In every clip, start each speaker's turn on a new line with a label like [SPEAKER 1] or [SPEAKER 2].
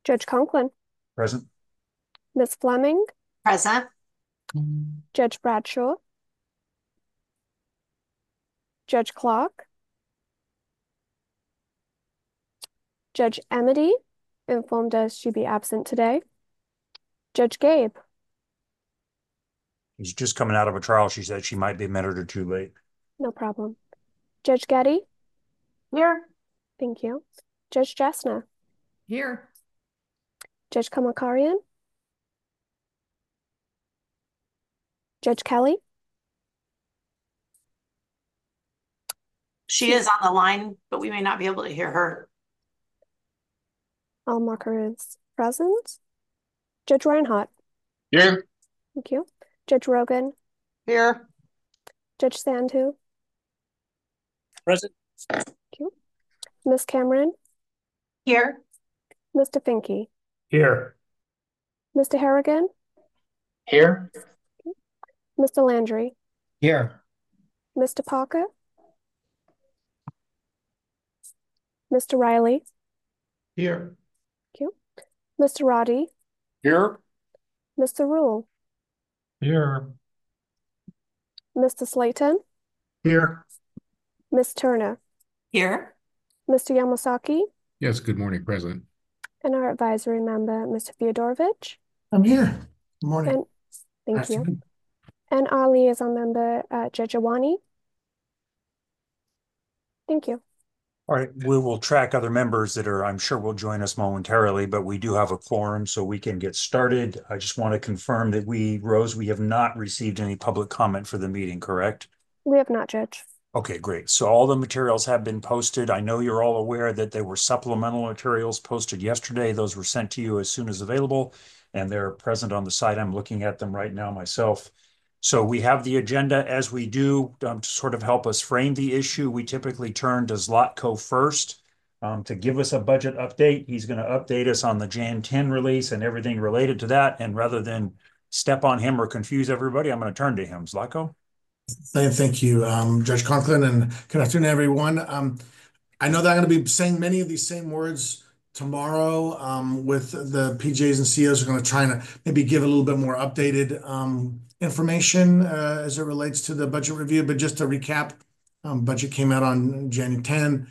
[SPEAKER 1] Judge Conklin,
[SPEAKER 2] Present.
[SPEAKER 1] Miss Fleming,
[SPEAKER 3] Present.
[SPEAKER 1] Judge Bradshaw, Judge Clark, Judge Emity informed us she'd be absent today. Judge Gabe,
[SPEAKER 2] He's just coming out of a trial. She said she might be a minute or two late.
[SPEAKER 1] no problem. Judge Getty,
[SPEAKER 3] Here.
[SPEAKER 1] thank you. Judge Jessner,
[SPEAKER 3] Here.
[SPEAKER 1] Judge Kamakarian, Judge Kelly.
[SPEAKER 3] She is on the line, but we may not be able to hear her.
[SPEAKER 1] I'll mark her as present. Judge Reinhardt,
[SPEAKER 4] Here.
[SPEAKER 1] thank you. Judge Rogan,
[SPEAKER 3] Here.
[SPEAKER 1] Judge Sandhu,
[SPEAKER 4] Present.
[SPEAKER 1] thank you. Miss Cameron,
[SPEAKER 3] Here.
[SPEAKER 1] Mr. Finke,
[SPEAKER 4] Here.
[SPEAKER 1] Mr. Harrigan,
[SPEAKER 4] Here.
[SPEAKER 1] Mr. Landry,
[SPEAKER 4] Here.
[SPEAKER 1] Mr. Parker, Mr. Riley,
[SPEAKER 4] Here.
[SPEAKER 1] thank you. Mr. Roddy,
[SPEAKER 4] Here.
[SPEAKER 1] Mr. Rule,
[SPEAKER 4] Here.
[SPEAKER 1] Mr. Slayton,
[SPEAKER 4] Here.
[SPEAKER 1] Miss Turner,
[SPEAKER 3] Here.
[SPEAKER 1] Mr. Yamasaki,
[SPEAKER 5] Yes, good morning, President.
[SPEAKER 1] and our advisory member, Mr. Fyodorovich.
[SPEAKER 4] I'm here. Good morning.
[SPEAKER 1] And thank you.
[SPEAKER 4] Afternoon.
[SPEAKER 1] And our liaison member, Judge Awani. Thank you.
[SPEAKER 2] All right, we will track other members that I'm sure will join us momentarily, but we do have a quorum, so we can get started. I just want to confirm that Rose, we have not received any public comment for the meeting, correct?
[SPEAKER 1] We have not, Judge.
[SPEAKER 2] Okay, great. So all the materials have been posted. I know you're all aware that there were supplemental materials posted yesterday. Those were sent to you as soon as available, and they're present on the site. I'm looking at them right now myself. So we have the agenda as we do to sort of help us frame the issue. We typically turn to Zlatko first to give us a budget update. He's going to update us on the Jan 10 release and everything related to that. And rather than step on him or confuse everybody, I'm going to turn to him. Zlatko?
[SPEAKER 4] Thank you, Judge Conklin, and good afternoon, everyone. I know that I'm going to be saying many of these same words tomorrow with the PJs and COs are going to try and maybe give a little bit more updated information as it relates to the budget review. But just to recap, budget came out on January 10,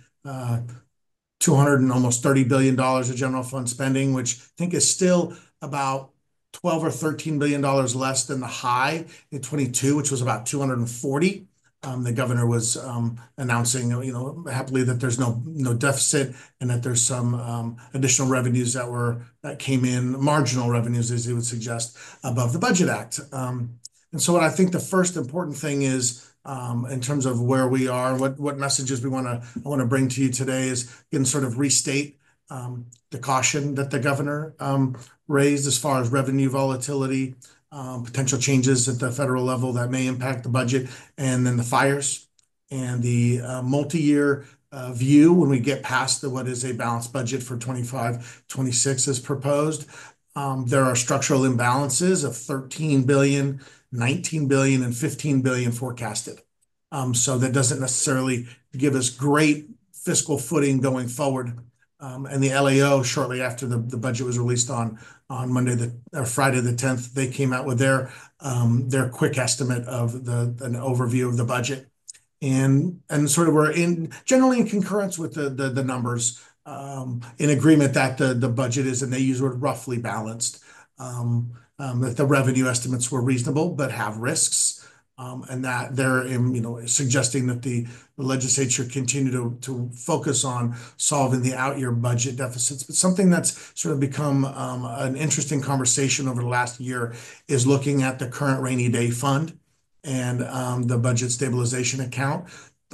[SPEAKER 4] 200 and almost $30 billion of general fund spending, which I think is still about 12 or $13 billion less than the high in 22, which was about 240. The governor was announcing, happily that there's no deficit and that there's some additional revenues that came in, marginal revenues, as he would suggest, above the Budget Act. And so what I think the first important thing is, in terms of where we are, what messages I want to bring to you today is, again, sort of restate the caution that the governor raised as far as revenue volatility, potential changes at the federal level that may impact the budget, and then the fires and the multi-year view when we get past what is a balanced budget for 25, 26 as proposed. There are structural imbalances of 13 billion, 19 billion, and 15 billion forecasted. So that doesn't necessarily give us great fiscal footing going forward. And the LAO, shortly after the budget was released on Friday the 10th, they came out with their quick estimate of an overview of the budget, and sort of were generally in concurrence with the numbers, in agreement that the budget is, and they use word roughly balanced, that the revenue estimates were reasonable but have risks. And that they're suggesting that the legislature continue to focus on solving the out-year budget deficits. But something that's sort of become an interesting conversation over the last year is looking at the current rainy day fund and the budget stabilization account.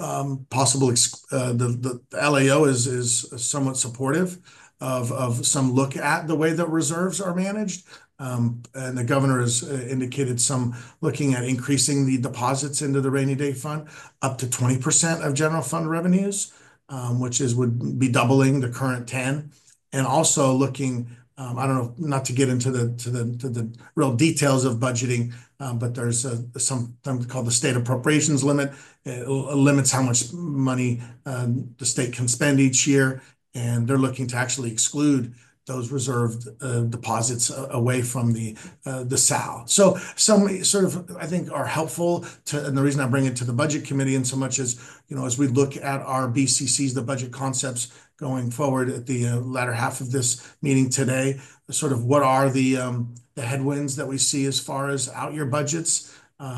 [SPEAKER 4] The LAO is somewhat supportive of some look at the way that reserves are managed. And the governor has indicated some looking at increasing the deposits into the rainy day fund up to 20% of general fund revenues, which would be doubling the current 10. And also looking, I don't know, not to get into the real details of budgeting, but there's something called the state appropriations limit. It limits how much money the state can spend each year, and they're looking to actually exclude those reserved deposits away from the SAL. So some sort of, I think, are helpful to, and the reason I bring it to the budget committee in so much as, as we look at our BCCs, the budget concepts going forward at the latter half of this meeting today, sort of what are the headwinds that we see as far as out year budgets.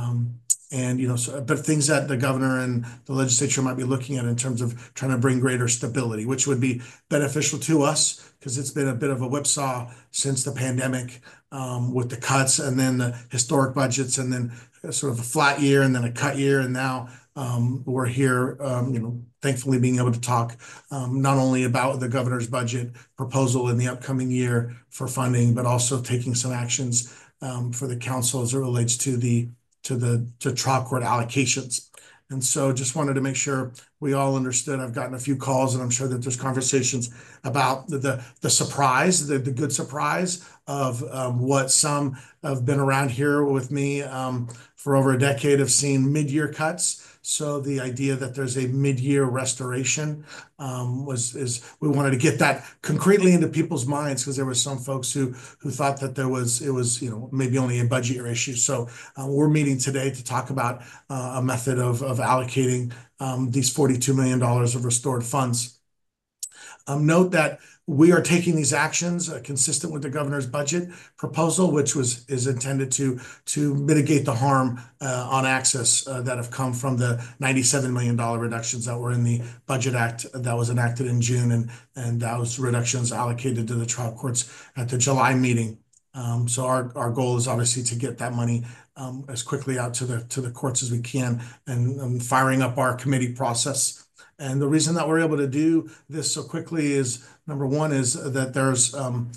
[SPEAKER 4] But things that the governor and the legislature might be looking at in terms of trying to bring greater stability, which would be beneficial to us because it's been a bit of a whipsaw since the pandemic with the cuts and then the historic budgets and then sort of a flat year and then a cut year. And now we're here, thankfully being able to talk not only about the governor's budget proposal in the upcoming year for funding, but also taking some actions for the council as it relates to trial court allocations. And so just wanted to make sure we all understood. I've gotten a few calls and I'm sure that there's conversations about the surprise, the good surprise of what some have been around here with me for over a decade have seen mid-year cuts. So the idea that there's a mid-year restoration is we wanted to get that concretely into people's minds because there were some folks who thought that it was maybe only a budget year issue. So we're meeting today to talk about a method of allocating these $42 million of restored funds. Note that we are taking these actions consistent with the governor's budget proposal, which is intended to mitigate the harm on access that have come from the $97 million reductions that were in the Budget Act that was enacted in June, and those reductions allocated to the trial courts at the July meeting. So our goal is obviously to get that money as quickly out to the courts as we can, and firing up our committee process. And the reason that we're able to do this so quickly is, number one, is that there's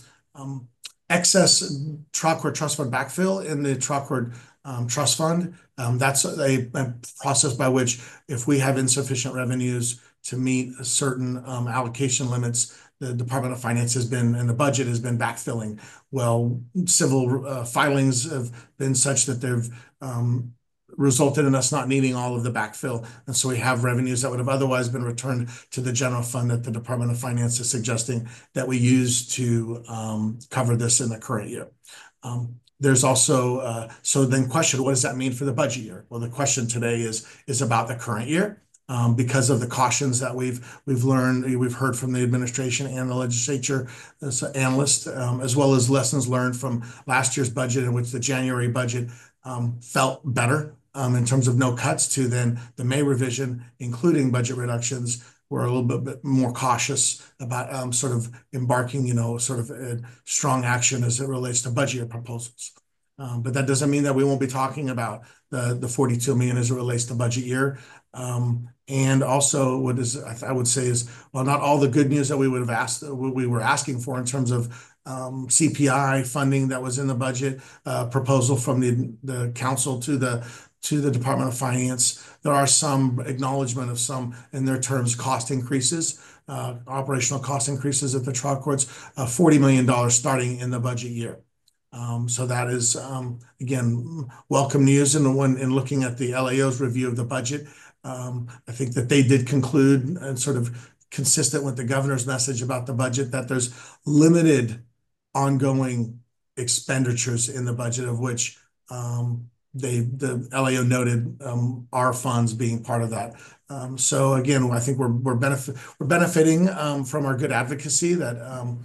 [SPEAKER 4] excess trial court trust fund backfill in the trial court trust fund. That's a process by which if we have insufficient revenues to meet certain allocation limits, the Department of Finance has been, and the budget has been backfilling. Well, civil filings have been such that they've resulted in us not needing all of the backfill. And so we have revenues that would have otherwise been returned to the general fund that the Department of Finance is suggesting that we use to cover this in the current year. There's also, so then question, what does that mean for the budget year? Well, the question today is about the current year. Because of the cautions that we've learned, we've heard from the administration and the legislature as analysts, as well as lessons learned from last year's budget, in which the January budget felt better in terms of no cuts, to then the May revision, including budget reductions. We're a little bit more cautious about sort of embarking, sort of a strong action as it relates to budget year proposals. But that doesn't mean that we won't be talking about the 42 million as it relates to budget year. And also what is, I would say is, well, not all the good news that we would have asked, we were asking for in terms of CPI funding that was in the budget proposal from the council to the Department of Finance. There are some acknowledgement of some, in their terms, cost increases, operational cost increases at the trial courts, $40 million starting in the budget year. So that is, again, welcome news. And when in looking at the LAO's review of the budget, I think that they did conclude, and sort of consistent with the governor's message about the budget, that there's limited ongoing expenditures in the budget, of which the LAO noted our funds being part of that. So again, I think we're benefiting from our good advocacy that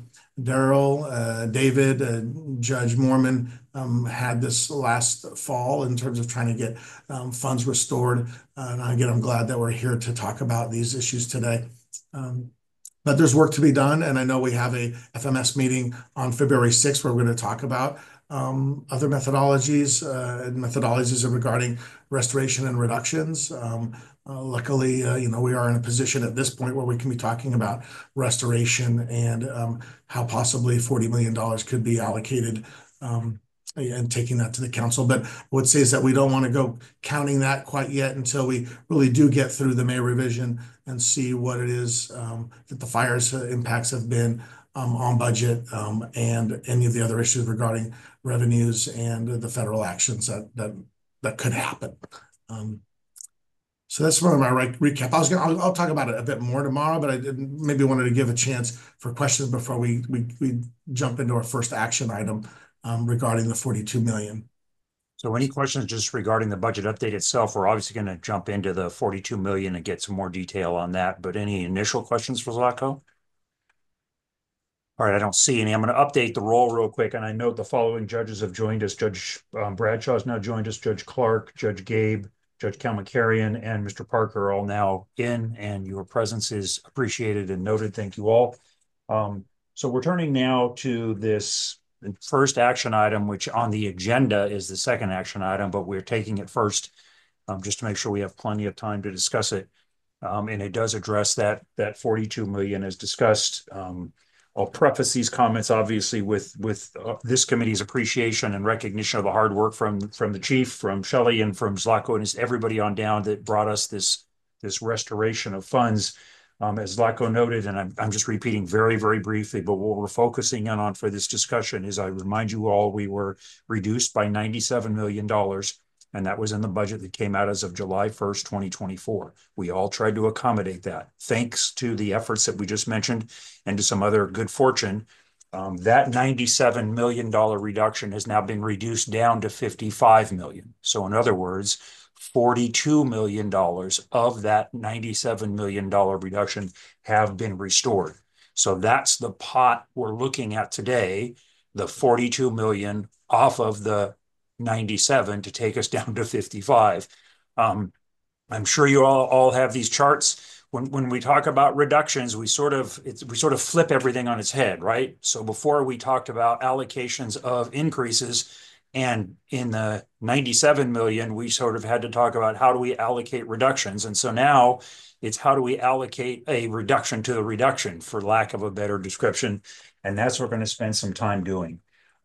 [SPEAKER 4] Daryl, David, Judge Moorman had this last fall in terms of trying to get funds restored. And again, I'm glad that we're here to talk about these issues today. But there's work to be done. And I know we have a FMS meeting on February 6th where we're going to talk about other methodologies regarding restoration and reductions. Luckily, we are in a position at this point where we can be talking about restoration and how possibly $40 million could be allocated and taking that to the council. But I would say is that we don't want to go counting that quite yet until we really do get through the May revision and see what it is that the fire's impacts have been on budget and any of the other issues regarding revenues and the federal actions that could happen. So that's sort of my recap. I'll talk about it a bit more tomorrow, but I maybe wanted to give a chance for questions before we jump into our first action item regarding the 42 million.
[SPEAKER 2] So any questions just regarding the budget update itself? We're obviously going to jump into the 42 million and get some more detail on that, but any initial questions for Zlatko? All right, I don't see any. I'm going to update the roll real quick, and I note the following judges have joined us. Judge Bradshaw has now joined us, Judge Clark, Judge Gabe, Judge Kalmakarian, and Mr. Parker are all now in, and your presence is appreciated and noted. Thank you all. So we're turning now to this first action item, which on the agenda is the second action item, but we're taking it first just to make sure we have plenty of time to discuss it. And it does address that 42 million as discussed. I'll preface these comments obviously with this committee's appreciation and recognition of the hard work from the chief, from Shelley, and from Zlatko and everybody on down that brought us this restoration of funds. As Zlatko noted, and I'm just repeating very, very briefly, but what we're focusing in on for this discussion is, I remind you all, we were reduced by $97 million. And that was in the budget that came out as of July 1st, 2024. We all tried to accommodate that. Thanks to the efforts that we just mentioned and to some other good fortune, that $97 million reduction has now been reduced down to $55 million. So in other words, $42 million of that $97 million reduction have been restored. So that's the pot we're looking at today, the 42 million off of the 97 to take us down to 55. I'm sure you all have these charts. When we talk about reductions, we sort of flip everything on its head, right? So before we talked about allocations of increases, and in the 97 million, we sort of had to talk about how do we allocate reductions. And so now it's how do we allocate a reduction to the reduction, for lack of a better description. And that's what we're going to spend some time doing.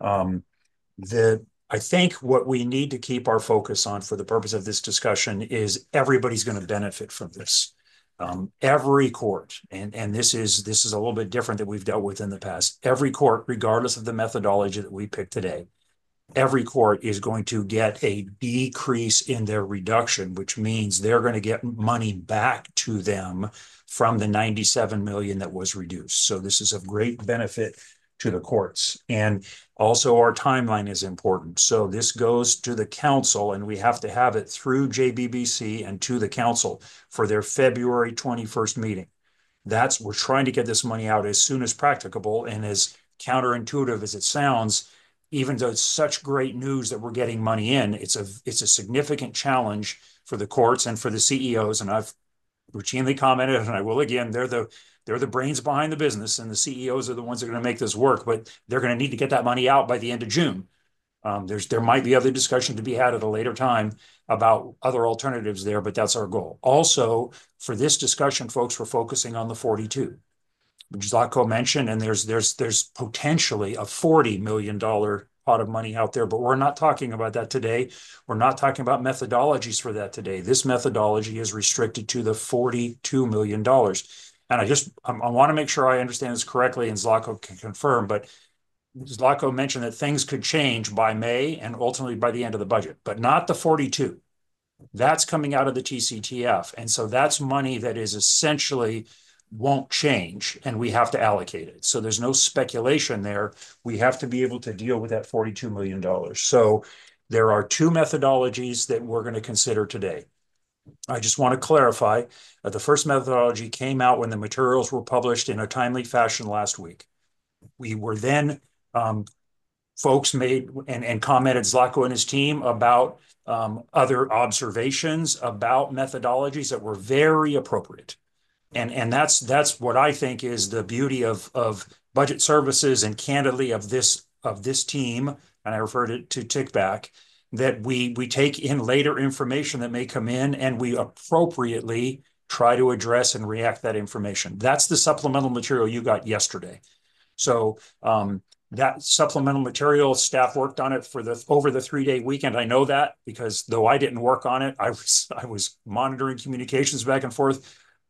[SPEAKER 2] I think what we need to keep our focus on for the purpose of this discussion is everybody's going to benefit from this. Every court, and this is a little bit different that we've dealt with in the past. Every court, regardless of the methodology that we pick today, every court is going to get a decrease in their reduction, which means they're going to get money back to them from the 97 million that was reduced. So this is of great benefit to the courts. And also our timeline is important. So this goes to the council, and we have to have it through JBBC and to the council for their February 21st meeting. We're trying to get this money out as soon as practicable, and as counterintuitive as it sounds, even though it's such great news that we're getting money in, it's a significant challenge for the courts and for the CEOs. And I've routinely commented, and I will again, they're the brains behind the business, and the CEOs are the ones that are going to make this work, but they're going to need to get that money out by the end of June. There might be other discussion to be had at a later time about other alternatives there, but that's our goal. Also, for this discussion, folks, we're focusing on the 42, which Zlatko mentioned, and there's potentially a $40 million pot of money out there, but we're not talking about that today. We're not talking about methodologies for that today. This methodology is restricted to the $42 million. And I want to make sure I understand this correctly, and Zlatko can confirm, but Zlatko mentioned that things could change by May and ultimately by the end of the budget, but not the 42. That's coming out of the TCTF. And so that's money that is essentially won't change, and we have to allocate it. So there's no speculation there. We have to be able to deal with that $42 million. So there are two methodologies that we're going to consider today. I just want to clarify that the first methodology came out when the materials were published in a timely fashion last week. We were then, folks made and commented, Zlatko and his team, about other observations about methodologies that were very appropriate. And that's what I think is the beauty of budget services, and candidly of this team, and I referred it to TICBAC, that we take in later information that may come in, and we appropriately try to address and react that information. That's the supplemental material you got yesterday. So that supplemental material, staff worked on it over the 3-day weekend. I know that because though I didn't work on it, I was monitoring communications back and forth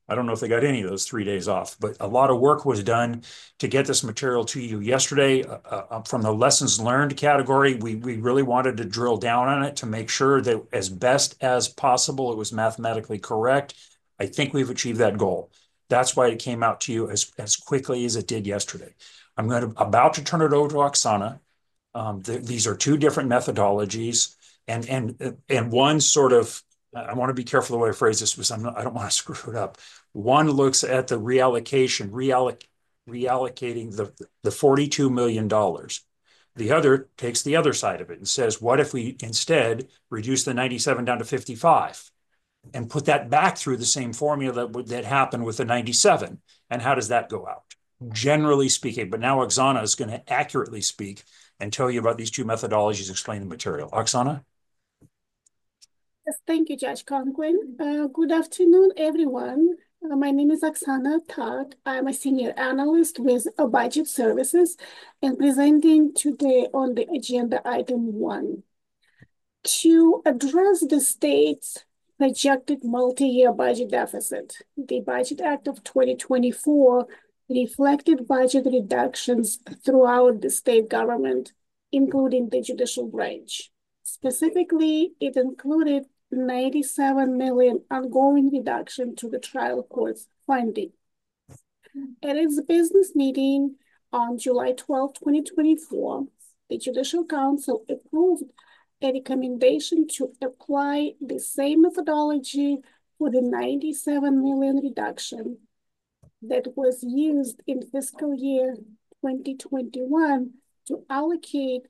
[SPEAKER 2] I don't know if they got any of those 3 days off, but a lot of work was done to get this material to you yesterday. From the lessons learned category, we really wanted to drill down on it to make sure that as best as possible, it was mathematically correct. I think we've achieved that goal. That's why it came out to you as quickly as it did yesterday. I'm about to turn it over to Oksana. These are two different methodologies, and one sort of, I want to be careful the way I phrase this because I don't want to screw it up. One looks at the reallocating the $42 million. The other takes the other side of it and says, what if we instead reduce the 97 down to 55 and put that back through the same formula that happened with the 97? And how does that go out? Generally speaking, but now Oksana is going to accurately speak and tell you about these two methodologies, explain the material. Oksana?
[SPEAKER 6] Yes, thank you, Judge Conklin. Good afternoon, everyone. My name is Oksana Tak. I'm a senior analyst with Budget Services and presenting today on the agenda item 1. To address the state's projected multi-year budget deficit, the Budget Act of 2024 reflected budget reductions throughout the state government, including the judicial branch. Specifically, it included $97 million ongoing reduction to the trial court's funding. At its business meeting on July 12, 2024, the Judicial Council approved a recommendation to apply the same methodology for the $97 million reduction that was used in fiscal year 2021 to allocate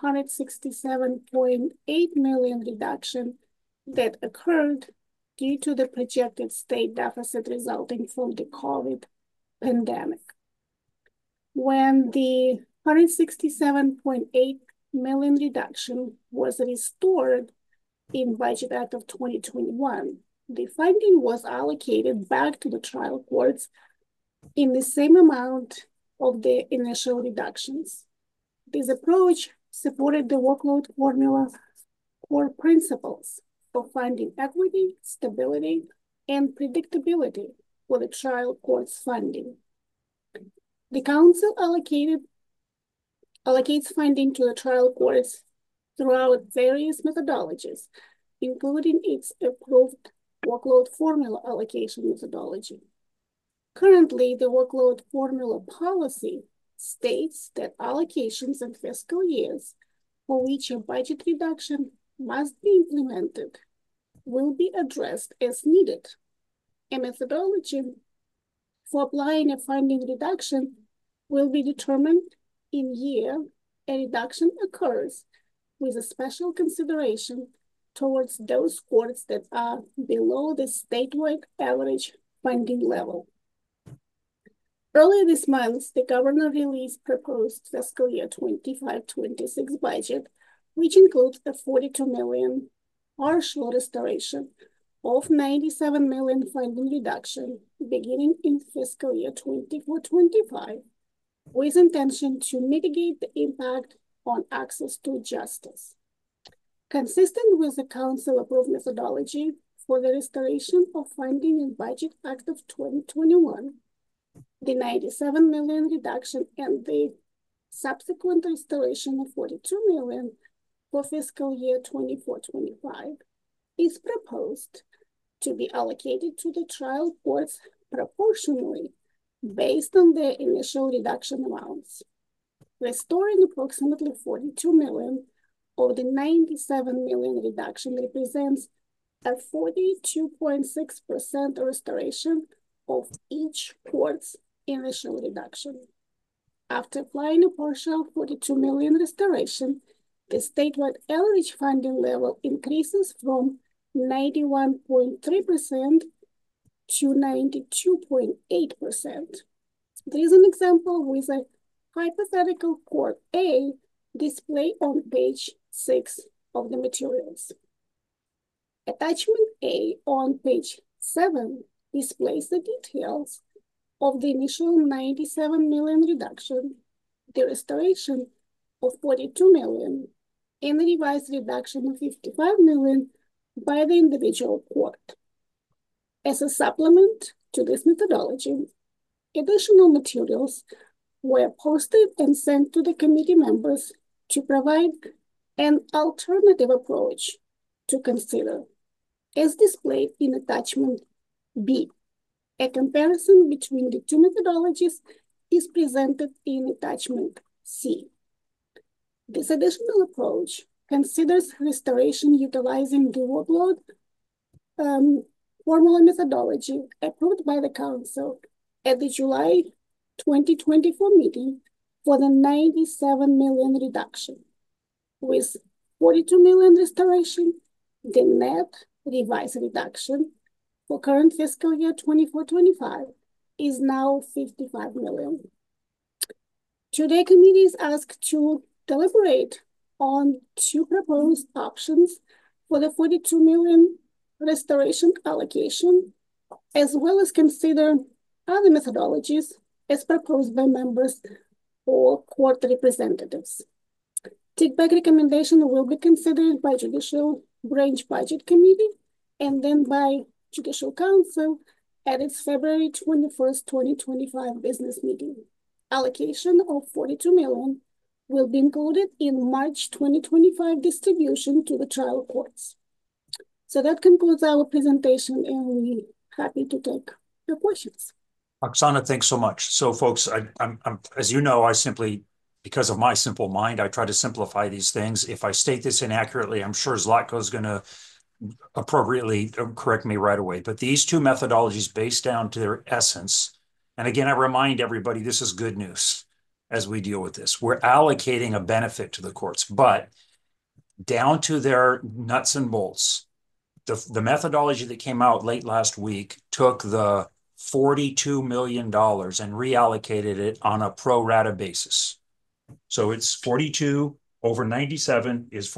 [SPEAKER 6] $167.8 million reduction that occurred due to the projected state deficit resulting from the COVID pandemic. When the $167.8 million reduction was restored in Budget Act of 2021, the funding was allocated back to the trial courts in the same amount of the initial reductions. This approach supported the workload formula core principles of finding equity, stability, and predictability for the trial court's funding. The council allocates funding to the trial courts throughout various methodologies, including its approved workload formula allocation methodology. Currently, the workload formula policy states that allocations in fiscal years for which a budget reduction must be implemented will be addressed as needed. A methodology for applying a funding reduction will be determined in year a reduction occurs, with a special consideration towards those courts that are below the statewide average funding level. Earlier this month, the governor released proposed fiscal year 25-26 budget, which includes a $42 million partial restoration of $97 million funding reduction beginning in fiscal year 24-25, with intention to mitigate the impact on access to justice. Consistent with the council-approved methodology for the restoration of funding in Budget Act of 2021, the $97 million reduction and the subsequent restoration of $42 million for fiscal year 24-25 is proposed to be allocated to the trial courts proportionally based on their initial reduction amounts, restoring approximately $42 million of the $97 million reduction represents a 42.6% restoration of each court's initial reduction. After applying a partial $42 million restoration, the statewide average funding level increases from 91.3% to 92.8%. There is an example with a hypothetical court A displayed on page 6 of the materials. Attachment A on page 7 displays the details of the initial $97 million reduction, the restoration of $42 million, and the revised reduction of $55 million by the individual court. As a supplement to this methodology, additional materials were posted and sent to the committee members to provide an alternative approach to consider, as displayed in attachment B. A comparison between the two methodologies is presented in attachment C. This additional approach considers restoration utilizing the workload formula methodology approved by the council at the July 2024 meeting for the 97 million reduction, with 42 million restoration. The net revised reduction for current fiscal year 24-25 is now 55 million. Today, committee is asked to deliberate on two proposed options for the 42 million restoration allocation, as well as consider other methodologies as proposed by members or court representatives. Take-back recommendation will be considered by Judicial Branch Budget Committee and then by Judicial Council at its February 21st, 2025 business meeting. Allocation of 42 million will be included in March 2025 distribution to the trial courts. So that concludes our presentation, and we're happy to take your questions.
[SPEAKER 2] Oksana, thanks so much. So folks, I'm as you know, because of my simple mind, I try to simplify these things. If I state this inaccurately, I'm sure Zlatko is going to appropriately correct me right away. But these two methodologies, based down to their essence, and again, I remind everybody, this is good news as we deal with this. We're allocating a benefit to the courts, but down to their nuts and bolts, the methodology that came out late last week took the $42 million and reallocated it on a pro rata basis. So it's 42 over 97 is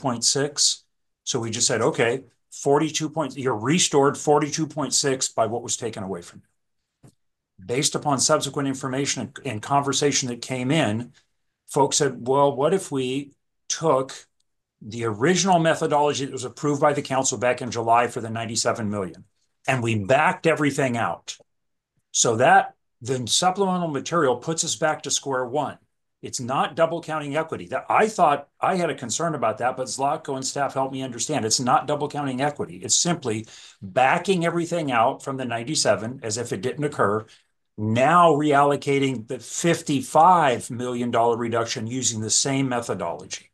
[SPEAKER 2] 42.6. So we just said, okay, 42 points, you're restored 42.6 by what was taken away from you. Based upon subsequent information and conversation that came in, folks said, well, what if we took the original methodology that was approved by the council back in July for the 97 million, and we backed everything out. So that the supplemental material puts us back to square one. It's not double counting equity. That I thought I had a concern about that, but Zlatko and staff helped me understand it's not double counting equity. It's simply backing everything out from the 97 as if it didn't occur. Now reallocating the $55 million reduction using the same methodology.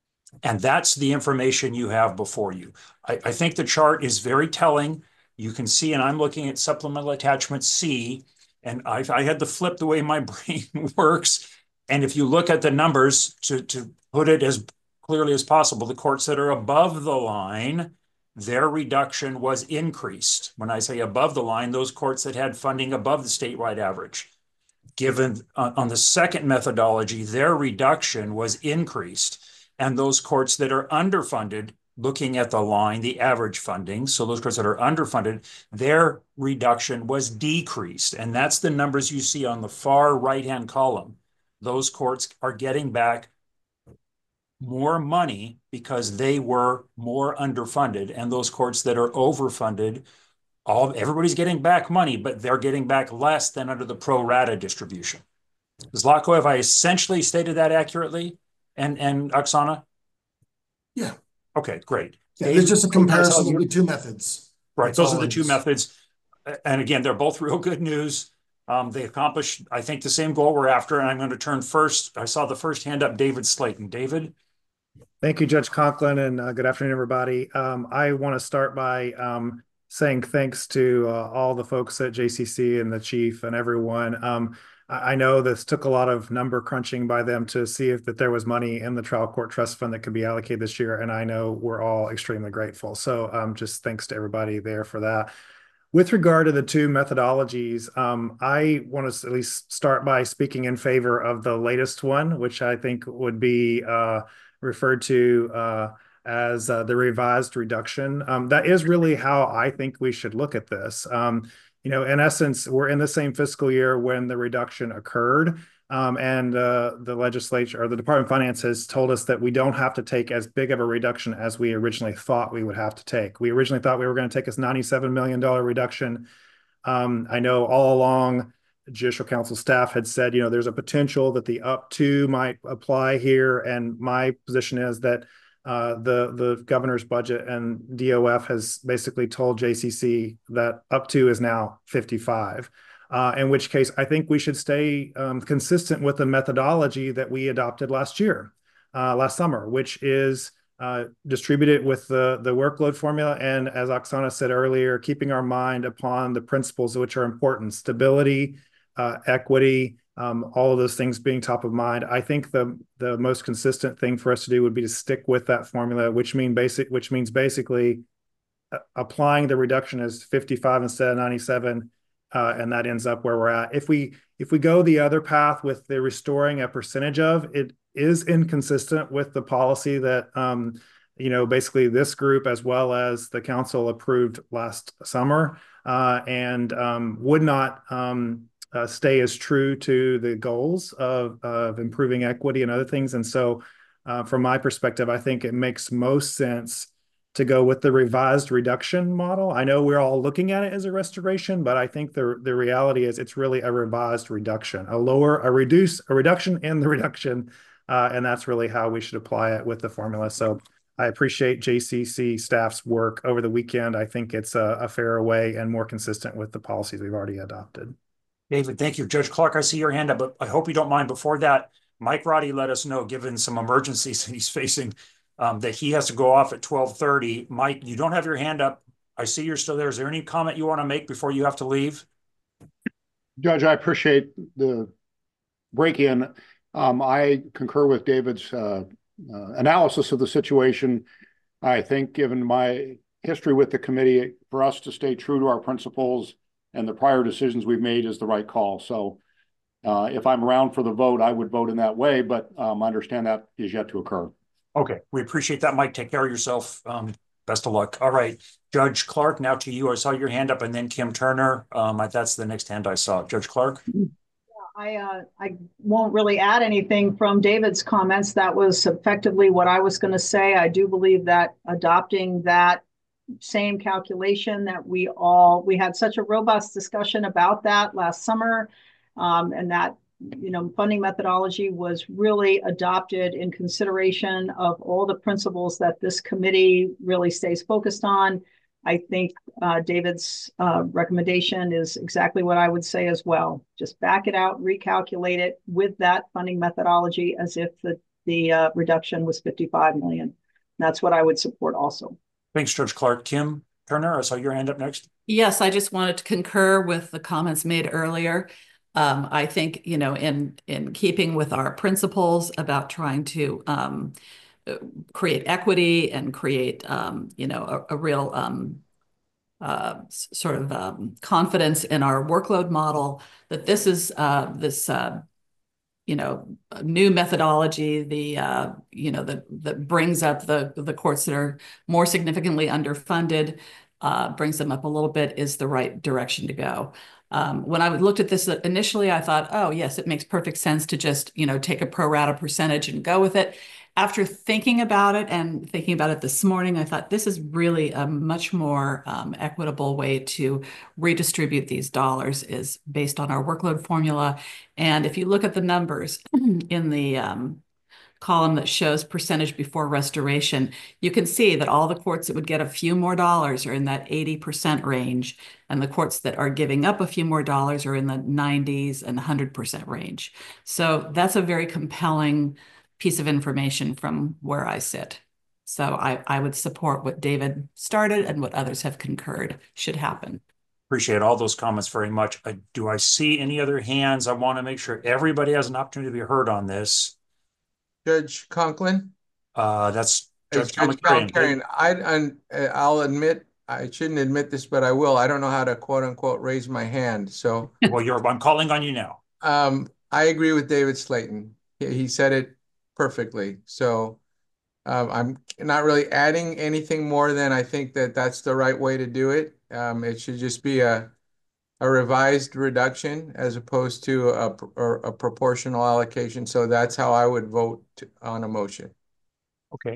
[SPEAKER 2] And that's the information you have before you. I think the chart is very telling. You can see, and I'm looking at supplemental attachment C, and I had to flip the way my brain works. And if you look at the numbers to put it as clearly as possible, the courts that are above the line, their reduction was increased. When I say above the line, those courts that had funding above the statewide average. Given on the second methodology, their reduction was increased. And those courts that are underfunded, looking at the line, the average funding, so those courts that are underfunded, their reduction was decreased. And that's the numbers you see on the far right-hand column. Those courts are getting back more money because they were more underfunded. And those courts that are overfunded, everybody's getting back money, but they're getting back less than under the pro rata distribution. Zlatko, have I essentially stated that accurately? And Oksana?
[SPEAKER 4] Yeah.
[SPEAKER 2] Okay, great.
[SPEAKER 4] Yeah, there's just a comparison of the two methods.
[SPEAKER 2] Right, those are the two methods. And again, they're both real good news. They accomplished, I think, the same goal we're after. And I'm going to turn first. I saw the first hand up, David Slayton. David?
[SPEAKER 7] Thank you, Judge Conklin, and good afternoon, everybody. I want to start by saying thanks to all the folks at JCC and the chief and everyone. I know this took a lot of number crunching by them to see if that there was money in the trial court trust fund that could be allocated this year, and I know we're all extremely grateful. So just thanks to everybody there for that. With regard to the two methodologies, I want to at least start by speaking in favor of the latest one, which I think would be referred to as the revised reduction. That is really how I think we should look at this. You know, in essence, we're in the same fiscal year when the reduction occurred. And the legislature or the Department of Finance has told us that we don't have to take as big of a reduction as we originally thought we would have to take. We originally thought we were going to take this $97 million reduction I know all along Judicial Council staff had said, there's a potential that the up to might apply here. And my position is that the governor's budget and DOF has basically told JCC that up to is now 55. In which case, I think we should stay consistent with the methodology that we adopted last summer, which is distributed with the workload formula. And as Oksana said earlier, keeping our mind upon the principles which are important: stability, equity, all of those things being top of mind. I think the most consistent thing for us to do would be to stick with that formula, which means basically applying the reduction as 55 instead of 97. And that ends up where we're at. If we go the other path with the restoring a percentage of, it is inconsistent with the policy that basically this group as well as the council approved last summer, and would not stay as true to the goals of improving equity and other things. And so from my perspective, I think it makes most sense to go with the revised reduction model. I know we're all looking at it as a restoration, but I think the reality is it's really a revised reduction, a reduction in the reduction. And that's really how we should apply it with the formula. So I appreciate JCC staff's work over the weekend. I think it's a fairer way and more consistent with the policies we've already adopted.
[SPEAKER 2] David, thank you. Judge Clark, I see your hand up, but I hope you don't mind. Before that, Mike Roddy let us know, given some emergencies that he's facing, that he has to go off at 12:30. Mike, you don't have your hand up. I see you're still there. Is there any comment you want to make before you have to leave?
[SPEAKER 8] Judge, I appreciate the break-in. I concur with David's analysis of the situation. I think, given my history with the committee, for us to stay true to our principles and the prior decisions we've made is the right call. So if I'm around for the vote, I would vote in that way, but I understand that is yet to occur.
[SPEAKER 2] Okay, we appreciate that, Mike. Take care of yourself. Best of luck. All right, Judge Clark, now to you. I saw your hand up, and then Kim Turner. That's the next hand I saw. Judge Clark?
[SPEAKER 9] I won't really add anything from David's comments. That was effectively what I was going to say. I do believe that adopting that same calculation that we had such a robust discussion about that last summer, and that funding methodology was really adopted in consideration of all the principles that this committee really stays focused on. I think David's recommendation is exactly what I would say as well. Just back it out, recalculate it with that funding methodology as if the reduction was 55 million. That's what I would support also.
[SPEAKER 2] Thanks, Judge Clark. Kim Turner, I saw your hand up next.
[SPEAKER 3] Yes, I just wanted to concur with the comments made earlier. I think, in keeping with our principles about trying to create equity and create, a real sort of confidence in our workload model, that this is this new methodology, that brings up the courts that are more significantly underfunded, brings them up a little bit, is the right direction to go. When I looked at this initially, I thought, oh, yes, it makes perfect sense to just, take a pro rata percentage and go with it. After thinking about it this morning, I thought this is really a much more equitable way to redistribute these dollars, is based on our workload formula. And if you look at the numbers in the column that shows percentage before restoration, you can see that all the courts that would get a few more dollars are in that 80% range, and the courts that are giving up a few more dollars are in the 90s and 100% range. So that's a very compelling piece of information from where I sit. So I would support what David started and what others have concurred should happen.
[SPEAKER 2] Appreciate all those comments very much. Do I see any other hands? I want to make sure everybody has an opportunity to be heard on this.
[SPEAKER 10] Judge Conklin?
[SPEAKER 2] That's Judge
[SPEAKER 10] Karen. I'll admit, I shouldn't admit this, but I will. I don't know how to quote unquote raise my hand. So
[SPEAKER 2] well, I'm calling on you now.
[SPEAKER 10] I agree with David Slayton. He said it perfectly. So I'm not really adding anything more than I think that's the right way to do it. It should just be a revised reduction as opposed to a proportional allocation. So that's how I would vote on a motion.
[SPEAKER 2] Okay.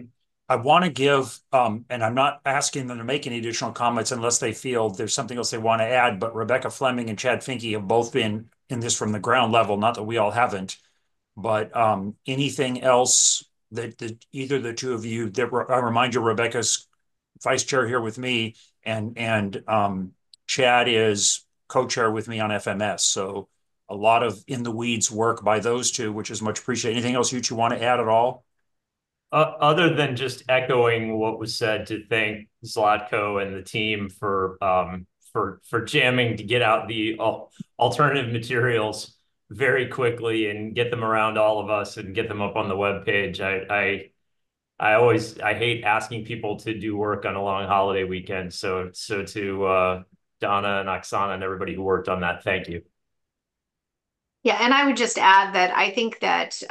[SPEAKER 2] I want to give, and I'm not asking them to make any additional comments unless they feel there's something else they want to add, but Rebecca Fleming and Chad Finke have both been in this from the ground level, not that we all haven't, but anything else that either the two of you, I remind you, Rebecca's vice chair here with me, and Chad is co-chair with me on FMS. So a lot of in the weeds work by those two, which is much appreciated. Anything else you two want to add at all?
[SPEAKER 11] Other than just echoing what was said, to thank Zlatko and the team for jamming to get out the alternative materials very quickly and get them around all of us and get them up on the webpage. I hate asking people to do work on a long holiday weekend. So to Donna and Oksana and everybody who worked on that, thank you.
[SPEAKER 12] Yeah, and I would just add that I think that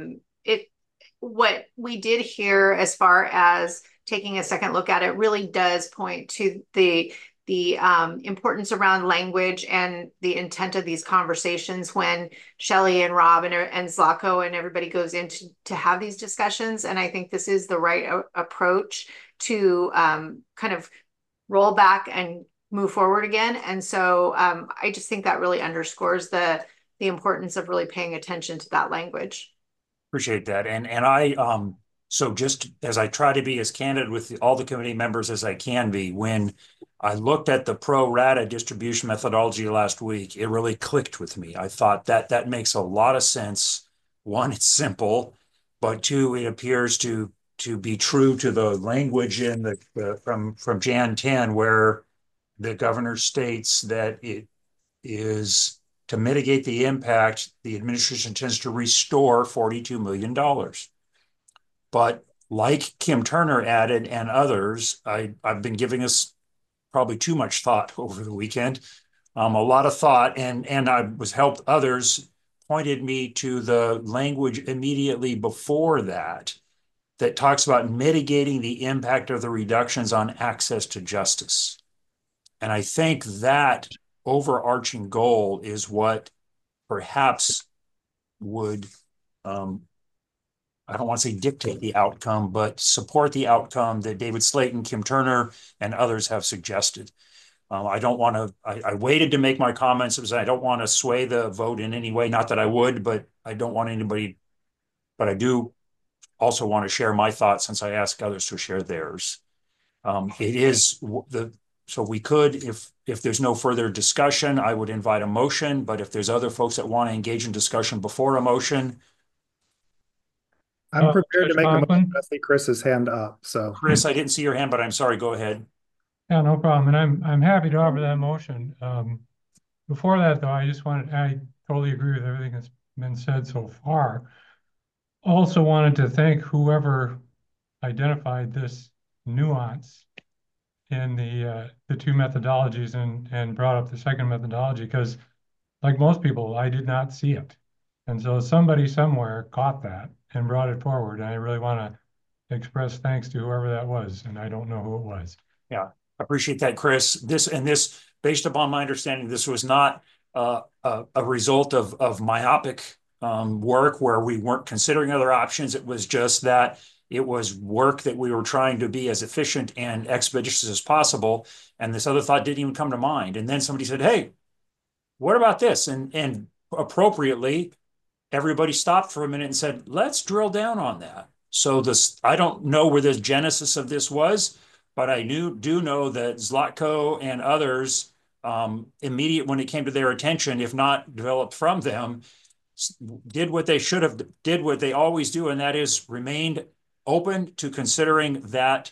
[SPEAKER 12] what we did here as far as taking a second look at it really does point to the importance around language and the intent of these conversations when Shelley and Rob and Zlatko and everybody goes into to have these discussions. And I think this is the right approach to kind of roll back and move forward again. And so I just think that really underscores the importance of really paying attention to that language.
[SPEAKER 2] Appreciate that. And I, so just as I try to be as candid with all the committee members as I can be, when I looked at the pro rata distribution methodology last week, it really clicked with me. I thought that makes a lot of sense. One, it's simple, but two, it appears to be true to the language in the from Jan 10, where the governor states that it is to mitigate the impact, the administration tends to restore $42 million. But like Kim Turner added and others, I've been giving us probably too much thought over the weekend, a lot of thought, and I was helped. Others pointed me to the language immediately before that talks about mitigating the impact of the reductions on access to justice. And I think that overarching goal is what perhaps would, I don't want to say dictate the outcome, but support the outcome that David Slayton, Kim Turner, and others have suggested. I don't want to, I waited to make my comments because I don't want to sway the vote in any way. Not that I would, but I don't want anybody, but I do also want to share my thoughts since I ask others to share theirs. It is so we could, if there's no further discussion, I would invite a motion, but if there's other folks that want to engage in discussion before a motion.
[SPEAKER 7] I'm prepared to make a motion. I see Chris's hand up, so.
[SPEAKER 2] Chris, I didn't see your hand, but I'm sorry, go ahead.
[SPEAKER 13] Yeah, no problem, and I'm happy to offer that motion. Before that though, I totally agree with everything that's been said so far. Also wanted to thank whoever identified this nuance in the two methodologies and brought up the second methodology, because like most people, I did not see it. And so somebody somewhere caught that and brought it forward. And I really want to express thanks to whoever that was. And I don't know who it was.
[SPEAKER 2] Yeah, I appreciate that, Chris. This, based upon my understanding, this was not a result of myopic work where we weren't considering other options. It was just that it was work that we were trying to be as efficient and expeditious as possible. And this other thought didn't even come to mind. And then somebody said, hey, what about this? And appropriately, everybody stopped for a minute and said, let's drill down on that. So this, I don't know where the genesis of this was, but I do know that Zlatko and others, immediate when it came to their attention, if not developed from them, did what they should have, did what they always do, and that is remained open to considering that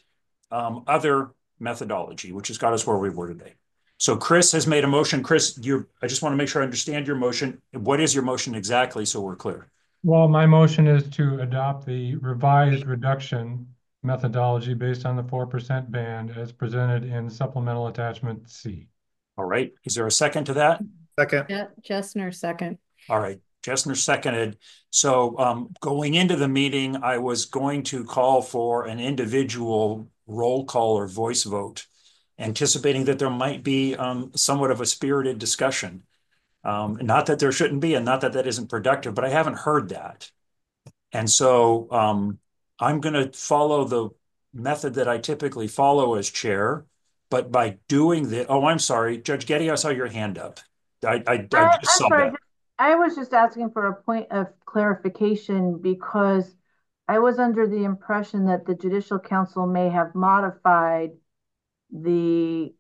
[SPEAKER 2] other methodology, which has got us where we were today. So Chris has made a motion. Chris, I just want to make sure I understand your motion. What is your motion exactly so we're clear?
[SPEAKER 13] Well, my motion is to adopt the revised reduction methodology based on the 4% band as presented in supplemental attachment C.
[SPEAKER 2] All right. Is there a second to that?
[SPEAKER 7] Second.
[SPEAKER 14] Yeah, Jessner, second.
[SPEAKER 2] All right. Jessner seconded. So going into the meeting, I was going to call for an individual roll call or voice vote, anticipating that there might be somewhat of a spirited discussion. Not that there shouldn't be, and not that that isn't productive, but I haven't heard that. And so I'm going to follow method that I typically follow as chair, but by doing the, oh, I'm sorry, Judge Getty, I saw your hand up. I just saw that.
[SPEAKER 14] I was just asking for a point of clarification because I was under the impression that the Judicial Council may have modified the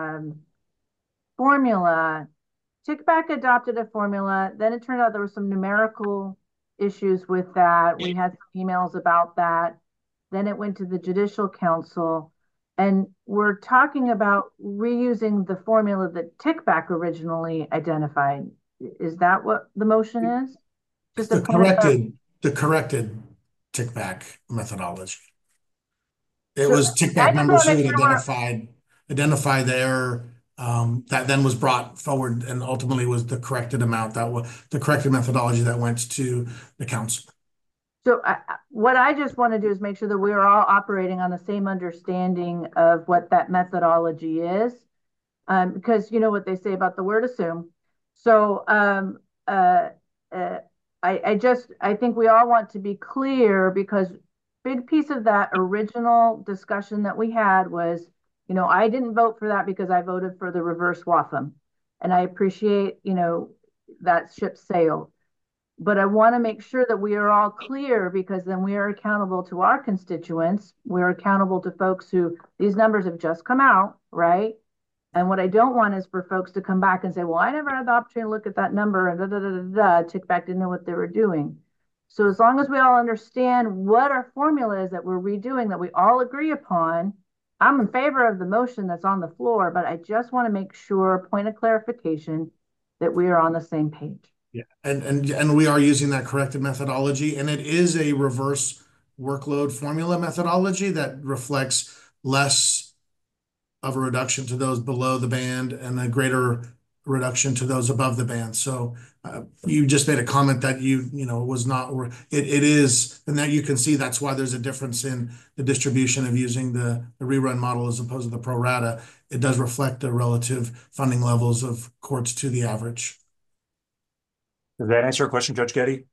[SPEAKER 14] formula. TICBAC adopted a formula. Then it turned out there were some numerical issues with that. We had some emails about that. Then it went to the Judicial Council. And we're talking about reusing the formula that TICBAC originally identified. Is that what the motion is? Just
[SPEAKER 4] the corrected TICBAC methodology. It was TICBAC members who had identified the error that then was brought forward and ultimately was the corrected amount that was the corrected methodology that went to the council.
[SPEAKER 14] So what I just want to do is make sure that we are all operating on the same understanding of what that methodology is, because you know what they say about the word assume. So I think we all want to be clear because big piece of that original discussion that we had was, you know, I didn't vote for that because I voted for the reverse Watham. And I appreciate, you know, that ship sailed. But I want to make sure that we are all clear because then we are accountable to our constituents. We're accountable to folks who these numbers have just come out, right? And what I don't want is for folks to come back and say, well, I never had the opportunity to look at that number and TICBAC didn't know what they were doing. So as long as we all understand what our formula is that we're redoing, that we all agree upon, I'm in favor of the motion that's on the floor, but I just want to make sure, point of clarification, that we are on the same page.
[SPEAKER 4] Yeah, and we are using that corrected methodology, and it is a reverse workload formula methodology that reflects less of a reduction to those below the band and a greater reduction to those above the band. So you just made a comment that you know was not, it is, and that you can see that's why there's a difference in the distribution of using the rerun model as opposed to the pro rata. It does reflect the relative funding levels of courts to the average.
[SPEAKER 2] Does that answer your question, Judge Getty?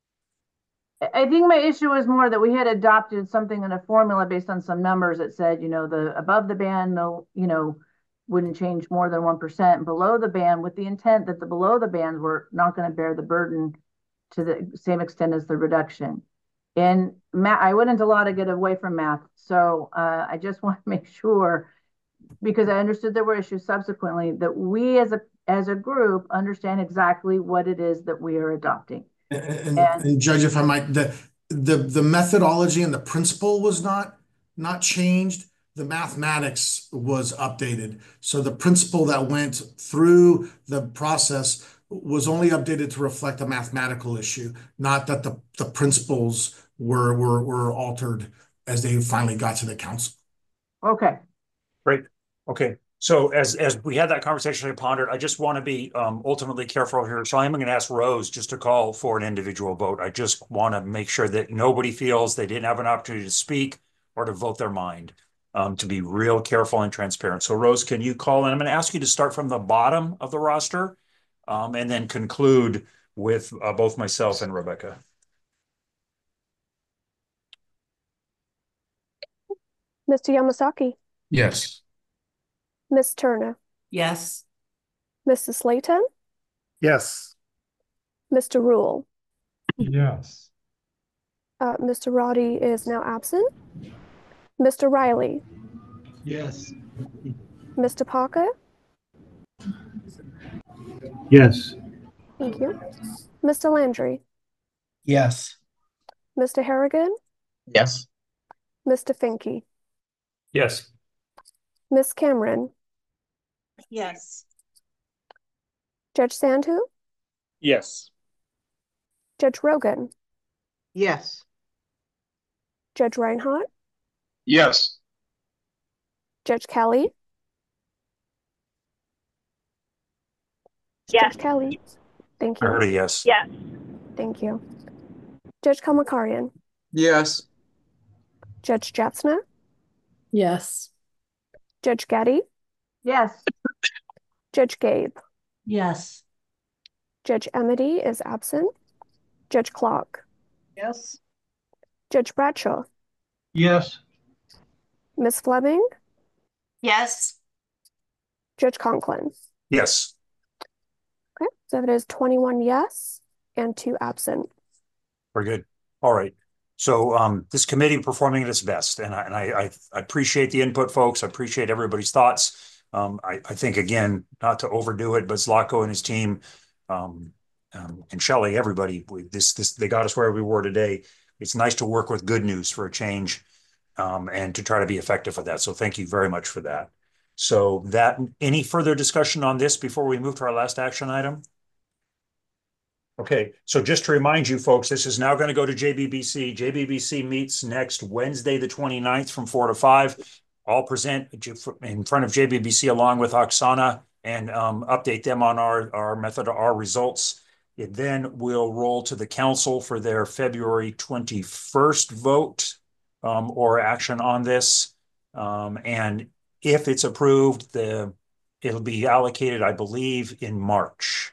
[SPEAKER 14] I think my issue was more that we had adopted something in a formula based on some numbers that said, you know, the above the band, no, you know, wouldn't change more than 1%, and below the band with the intent that the below the bands were not going to bear the burden to the same extent as the reduction. And I went into law to get away from math. So I just want to make sure, because I understood there were issues subsequently, that we as a group understand exactly what it is that we are adopting.
[SPEAKER 4] And Judge, if I might, the methodology and the principle was not changed. The mathematics was updated. So the principle that went through the process was only updated to reflect a mathematical issue, not that the principles were altered as they finally got to the council.
[SPEAKER 14] Okay.
[SPEAKER 2] Great. Okay. So as we had that conversation, I pondered, I just want to be ultimately careful here. So I'm going to ask Rose just to call for an individual vote. I just want to make sure that nobody feels they didn't have an opportunity to speak or to vote their mind, to be real careful and transparent. So Rose, can you call? And I'm going to ask you to start from the bottom of the roster and then conclude with both myself and Rebecca.
[SPEAKER 1] Mr. Yamasaki.
[SPEAKER 5] Yes.
[SPEAKER 1] Ms. Turner.
[SPEAKER 3] Yes.
[SPEAKER 1] Mrs. Slayton.
[SPEAKER 7] Yes.
[SPEAKER 1] Mr. Rule.
[SPEAKER 13] Yes.
[SPEAKER 1] Mr. Roddy is now absent. Mr. Riley.
[SPEAKER 13] Yes.
[SPEAKER 1] Mr. Parker.
[SPEAKER 15] Yes.
[SPEAKER 1] Thank you. Mr. Landry.
[SPEAKER 15] Yes.
[SPEAKER 1] Mr. Harrigan.
[SPEAKER 15] Yes.
[SPEAKER 1] Mr. Finke.
[SPEAKER 11] Yes.
[SPEAKER 1] Ms. Cameron.
[SPEAKER 16] Yes.
[SPEAKER 1] Judge Sandhu.
[SPEAKER 15] Yes.
[SPEAKER 1] Judge Rogan.
[SPEAKER 16] Yes.
[SPEAKER 1] Judge Reinhardt.
[SPEAKER 15] Yes.
[SPEAKER 1] Judge Kelly.
[SPEAKER 16] Yes.
[SPEAKER 1] Judge Kelly. Thank you.
[SPEAKER 2] I heard a yes.
[SPEAKER 16] Yes.
[SPEAKER 1] Thank you. Judge Kalmakarian.
[SPEAKER 10] Yes.
[SPEAKER 1] Judge Jatzner.
[SPEAKER 17] Yes.
[SPEAKER 1] Judge Getty.
[SPEAKER 14] Yes.
[SPEAKER 1] Judge Gabe.
[SPEAKER 17] Yes.
[SPEAKER 1] Judge Emity is absent. Judge Clark.
[SPEAKER 16] Yes.
[SPEAKER 1] Judge Bradshaw.
[SPEAKER 15] Yes.
[SPEAKER 1] Ms. Fleming,
[SPEAKER 12] Yes.
[SPEAKER 1] Judge Conklin.
[SPEAKER 2] Yes.
[SPEAKER 1] Okay, so it is 21 yes and 2 absent.
[SPEAKER 2] Very good. All right. So this committee performing at its best, and I appreciate the input, folks. I appreciate everybody's thoughts. I think, again, not to overdo it, but Zlatko and his team, and Shelley, everybody, they got us where we were today. It's nice to work with good news for a change, and to try to be effective with that. So thank you very much for that. So any further discussion on this before we move to our last action item? Okay, so just to remind you folks, this is now going to go to JBBC. JBBC meets next Wednesday, the 29th from 4 to 5. I'll present in front of JBBC along with Oksana and update them on our results. It then will roll to the council for their February 21st vote or action on this. And if it's approved, it'll be allocated, I believe, in March.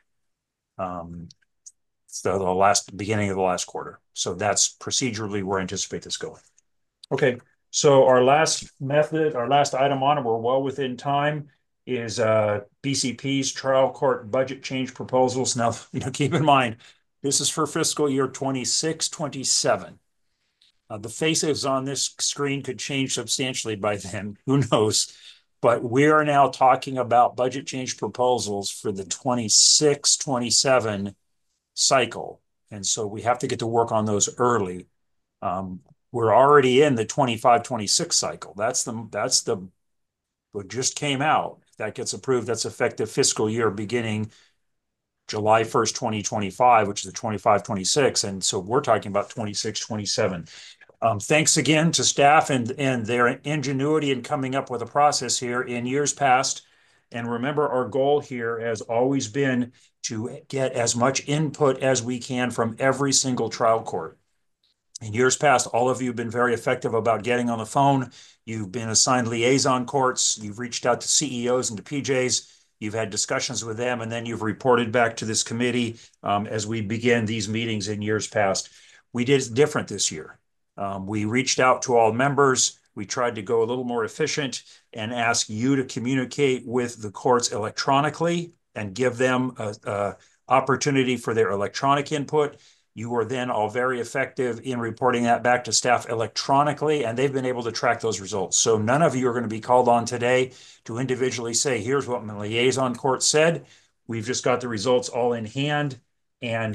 [SPEAKER 2] So the beginning of the last quarter. So that's procedurally where I anticipate this going. Okay, so our last item on, and we're well within time, is BCP's trial court budget change proposals. Now, keep in mind, this is for fiscal year 26-27. The faces on this screen could change substantially by then. Who knows? But we are now talking about budget change proposals for the 26-27 cycle. And so we have to get to work on those early. We're already in the 25-26 cycle. That's what just came out. If that gets approved, that's effective fiscal year beginning July 1st, 2025, which is the 25-26. And so we're talking about 26-27. Thanks again to staff and their ingenuity in coming up with a process here in years past. And remember, our goal here has always been to get as much input as we can from every single trial court. In years past, all of you have been very effective about getting on the phone. You've been assigned liaison courts. You've reached out to CEOs and to PJs. You've had discussions with them, and then you've reported back to this committee as we begin these meetings in years past. We did it different this year. We reached out to all members. We tried to go a little more efficient and ask you to communicate with the courts electronically and give them an opportunity for their electronic input. You were then all very effective in reporting that back to staff electronically, and they've been able to track those results. So none of you are going to be called on today to individually say, here's what my liaison court said. We've just got the results all in hand, and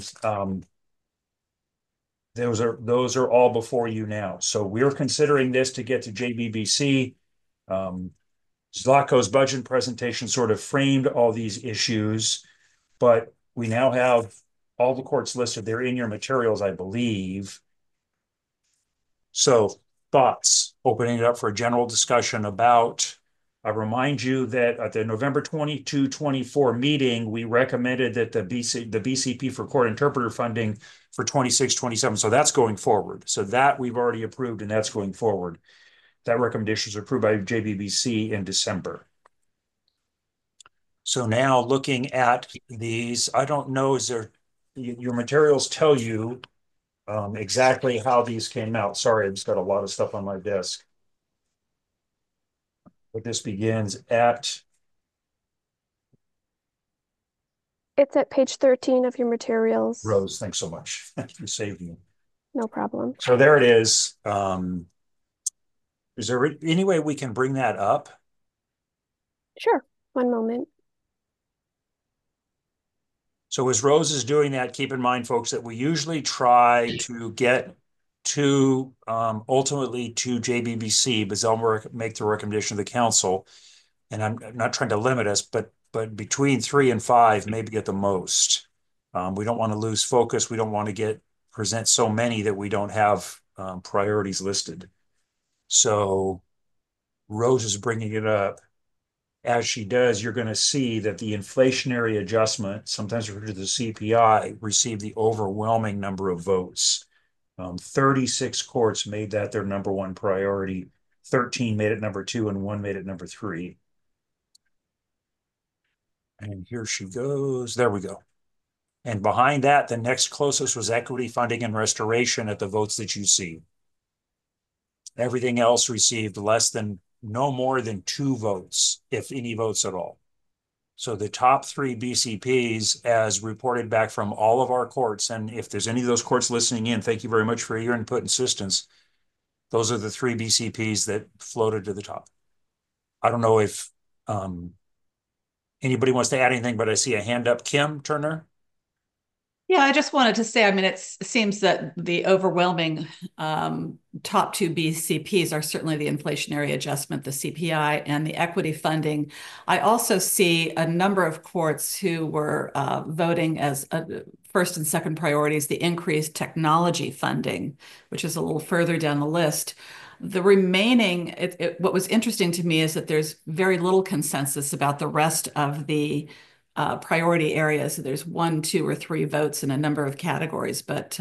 [SPEAKER 2] those are all before you now. So we're considering this to get to JBBC. Zlatko's budget presentation sort of framed all these issues, but we now have all the courts listed. They're in your materials, I believe. So thoughts, opening it up for a general discussion about, I remind you that at the November 22-24 meeting, we recommended that the BCP for court interpreter funding for 26-27. So that's going forward. So that we've already approved, and that's going forward. That recommendation is approved by JBBC in December. So now looking at these, I don't know, your materials tell you exactly how these came out. Sorry, I've just got a lot of stuff on my desk. But this begins at...
[SPEAKER 1] It's at page 13 of your materials.
[SPEAKER 2] Rose, thanks so much. You saved me.
[SPEAKER 1] No problem.
[SPEAKER 2] So there it is. Is there any way we can bring that up?
[SPEAKER 1] Sure. One moment.
[SPEAKER 2] So as Rose is doing that, keep in mind, folks, that we usually try to get to ultimately to JBBC, but they'll make the recommendation of the council. And I'm not trying to limit us, but between 3 and 5, maybe at the most. We don't want to lose focus. We don't want to present so many that we don't have priorities listed. So Rose is bringing it up. As she does, you're going to see that the inflationary adjustment, sometimes referred to the CPI, received the overwhelming number of votes. 36 courts made that their number one priority. 13 made it number 2, and 1 made it number 3. And here she goes. There we go. And behind that, the next closest was equity funding and restoration at the votes that you see. Everything else received no more than 2 votes, if any votes at all. So the top 3 BCPs, as reported back from all of our courts, and if there's any of those courts listening in, thank you very much for your input and assistance. Those are the 3 BCPs that floated to the top. I don't know if anybody wants to add anything, but I see a hand up. Kim Turner?
[SPEAKER 3] Yeah, I just wanted to say, I mean, it seems that the overwhelming top 2 BCPs are certainly the inflationary adjustment, the CPI, and the equity funding. I also see a number of courts who were voting as first and second priorities, the increased technology funding, which is a little further down the list. The remaining, what was interesting to me is that there's very little consensus about the rest of the priority areas. So there's 1, 2, or 3 votes in a number of categories, but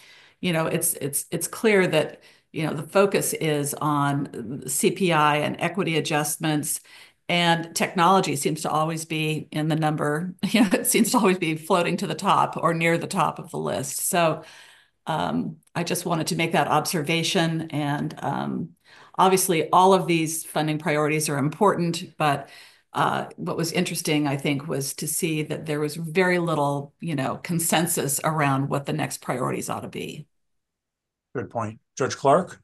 [SPEAKER 3] it's clear that the focus is on CPI and equity adjustments, and technology seems to always be in the number. It seems to always be floating to the top or near the top of the list. So I just wanted to make that observation, and obviously all of these funding priorities are important, but what was interesting, I think, was to see that there was very little, consensus around what the next priorities ought to be.
[SPEAKER 2] Good point. Judge Clark?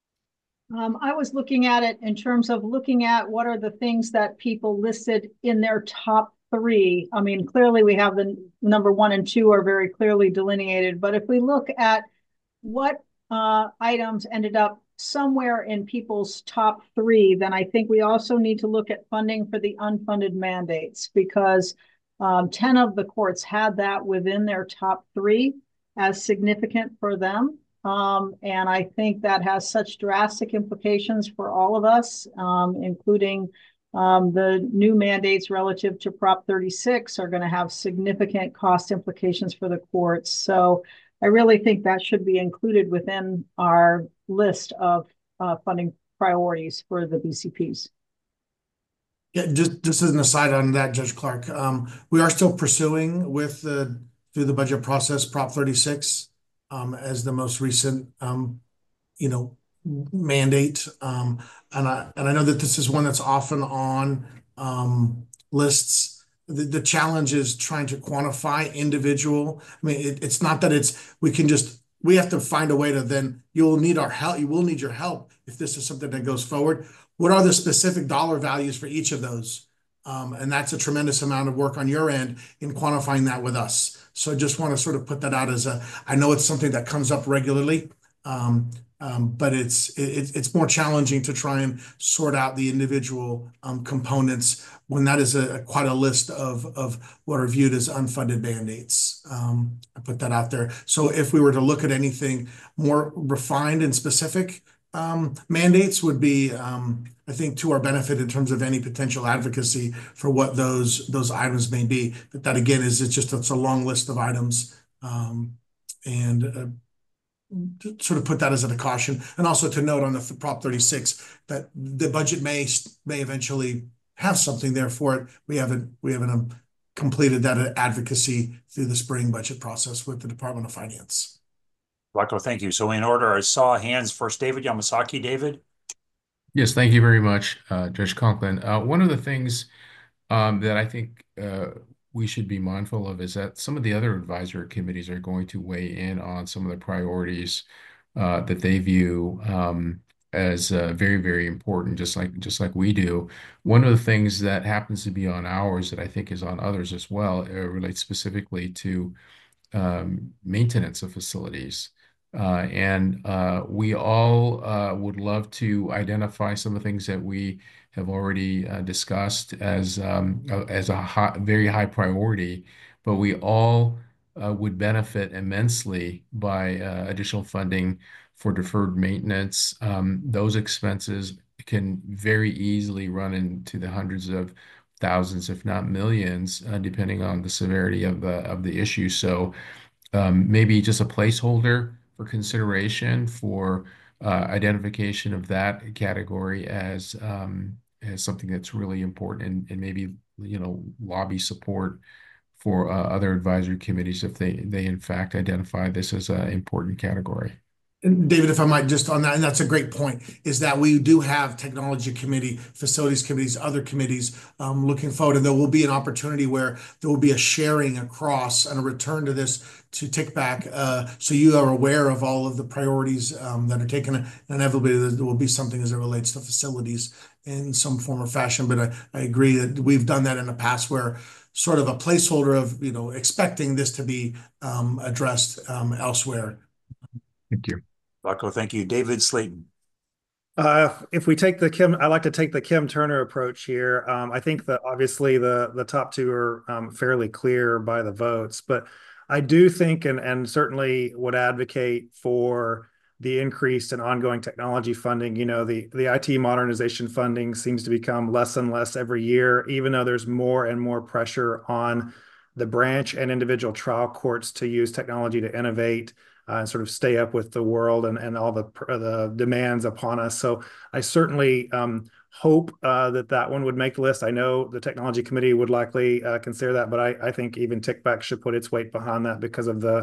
[SPEAKER 9] I was looking at it in terms of looking at what are the things that people listed in their top 3. I mean, clearly we have the number 1 and 2 are very clearly delineated, but if we look at what items ended up somewhere in people's top 3, then I think we also need to look at funding for the unfunded mandates, because 10 of the courts had that within their top 3 as significant for them. And I think that has such drastic implications for all of us, including the new mandates relative to Prop 36 are going to have significant cost implications for the courts. So I really think that should be included within our list of funding priorities for the BCPs.
[SPEAKER 4] Yeah, just as an aside on that, Judge Clark, we are still pursuing through the budget process, Prop 36 as the most recent mandate. And I know that this is one that's often on lists. The challenge is trying to quantify individual. I mean, it's not that we have to find a way to then, you'll need our help. You will need your help if this is something that goes forward. What are the specific dollar values for each of those? And that's a tremendous amount of work on your end in quantifying that with us. So I just want to sort of put that out I know it's something that comes up regularly, but it's more challenging to try and sort out the individual components when that is quite a list of what are viewed as unfunded mandates. I put that out there. So if we were to look at anything more refined and specific, mandates would be, I think, to our benefit in terms of any potential advocacy for what those items may be. But that again it's a long list of items, and sort of put that as a caution, and also to note on the Prop 36 that the budget may eventually have something there for it. We haven't completed that advocacy through the spring budget process with the Department of Finance.
[SPEAKER 2] Rocco, thank you. So in order, I saw hands first. David Yamasaki. David?
[SPEAKER 5] Yes, thank you very much, Judge Conklin. One of the things that I think we should be mindful of is that some of the other advisory committees are going to weigh in on some of the priorities that they view as very, very important, just like we do. One of the things that happens to be on ours that I think is on others as well relates specifically to maintenance of facilities. And we all would love to identify some of the things that we have already discussed as a very high priority, but we all would benefit immensely by additional funding for deferred maintenance. Those expenses can very easily run into the hundreds of thousands, if not millions, depending on the severity of the issue. So maybe just a placeholder for consideration for identification of that category as something that's really important, and maybe lobby support for other advisory committees if they in fact identify this as an important category.
[SPEAKER 4] And David, if I might just on that, and that's a great point, is that we do have technology committee, facilities committees, other committees looking forward, and there will be an opportunity where there will be a sharing across and a return to this to take back, so you are aware of all of the priorities that are taken, and inevitably there will be something as it relates to facilities in some form or fashion. But I agree that we've done that in the past where sort of a placeholder of, expecting this to be addressed elsewhere.
[SPEAKER 5] Thank you.
[SPEAKER 2] Zlatko, thank you. David Slayton.
[SPEAKER 7] If we take I like to take the Kim Turner approach here. I think that obviously the top two are fairly clear by the votes, but I do think and certainly would advocate for the increased and ongoing technology funding. The IT modernization funding seems to become less and less every year, even though there's more and more pressure on the branch and individual trial courts to use technology to innovate and sort of stay up with the world and all the demands upon us. So I certainly hope that one would make the list. I know the technology committee would likely consider that, but I think even TICBAC should put its weight behind that because of the,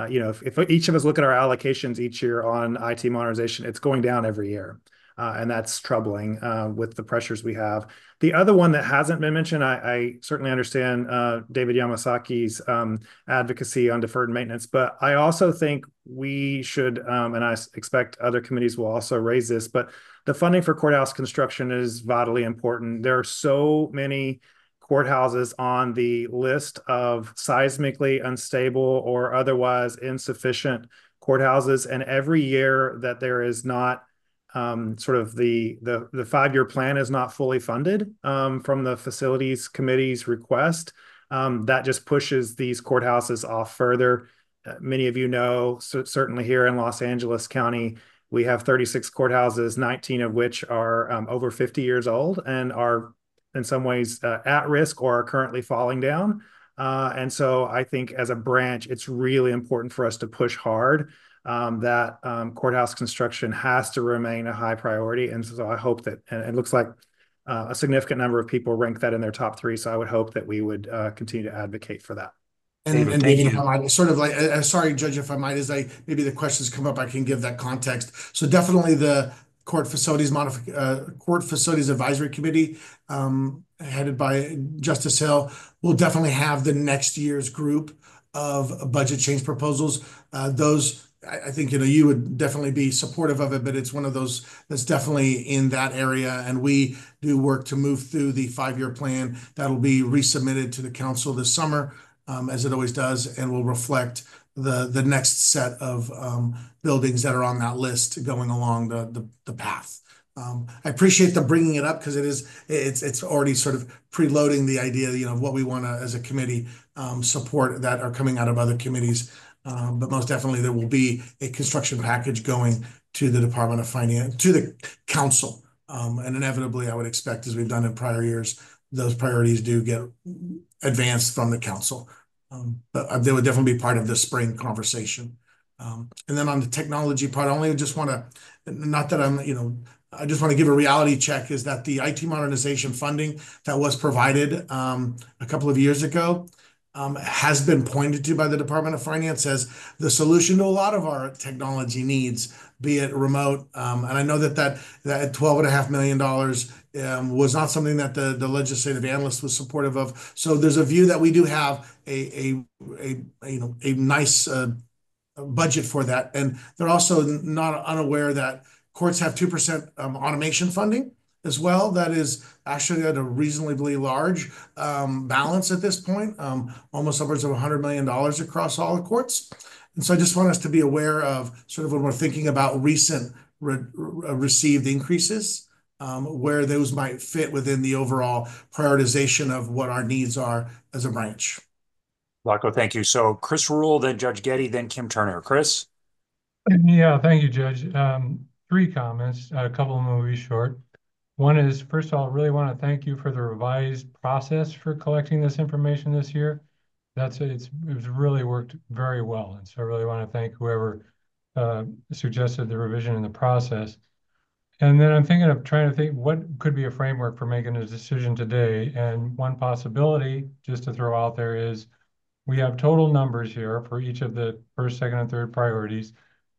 [SPEAKER 7] if each of us look at our allocations each year on IT modernization, it's going down every year. And that's troubling with the pressures we have. The other one that hasn't been mentioned, I certainly understand David Yamasaki's advocacy on deferred maintenance, but I also think we should, and I expect other committees will also raise this, but the funding for courthouse construction is vitally important. There are so many courthouses on the list of seismically unstable or otherwise insufficient courthouses, and every year that there is not sort of the 5-year plan is not fully funded from the facilities committee's request. That just pushes these courthouses off further. Many of you know, certainly here in Los Angeles County, we have 36 courthouses, 19 of which are over 50 years old and are in some ways at risk or are currently falling down. And so I think as a branch, it's really important for us to push hard that courthouse construction has to remain a high priority. And so I hope that, and it looks like a significant number of people rank that in their top 3. So I would hope that we would continue to advocate for that.
[SPEAKER 4] And David, if I might, sort of like, sorry, Judge, if I might, as maybe the questions come up, I can give that context. So definitely the Court Facilities Advisory Committee, headed by Justice Hill, will definitely have the next year's group of budget change proposals. Those, I think, you would definitely be supportive of it, but it's one of those that's definitely in that area. And we do work to move through the 5-year plan that'll be resubmitted to the council this summer, as it always does, and will reflect the next set of buildings that are on that list going along the path. I appreciate the bringing it up because it's already sort of preloading the idea, of what we want to, as a committee, support that are coming out of other committees. But most definitely there will be a construction package going to the Department of Finance, to the council. And inevitably, I would expect, as we've done in prior years, those priorities do get advanced from the council. But they would definitely be part of the spring conversation. And then on the technology part, I only just want to, not that I'm, I just want to give a reality check, is that the IT modernization funding that was provided a couple of years ago has been pointed to by the Department of Finance as the solution to a lot of our technology needs, be it remote. And I know that $12.5 million was not something that the legislative analyst was supportive of. So there's a view that we do have a nice budget for that. And they're also not unaware that courts have 2% automation funding as well. That is actually at a reasonably large balance at this point, almost upwards of $100 million across all the courts. And so I just want us to be aware of, sort of when we're thinking about recent received increases, where those might fit within the overall prioritization of what our needs are as a branch.
[SPEAKER 2] Zlatko, thank you. So Chris Rule, then Judge Getty, then Kim Turner. Chris?
[SPEAKER 13] Yeah, thank you, Judge. 3 comments, a couple of them will be short. One is, first of all, I really want to thank you for the revised process for collecting this information this year. It's really worked very well. And so I really want to thank whoever suggested the revision in the process. And then I'm trying to think what could be a framework for making a decision today. And one possibility, just to throw out there, is we have total numbers here for each of the first, second, and third priorities.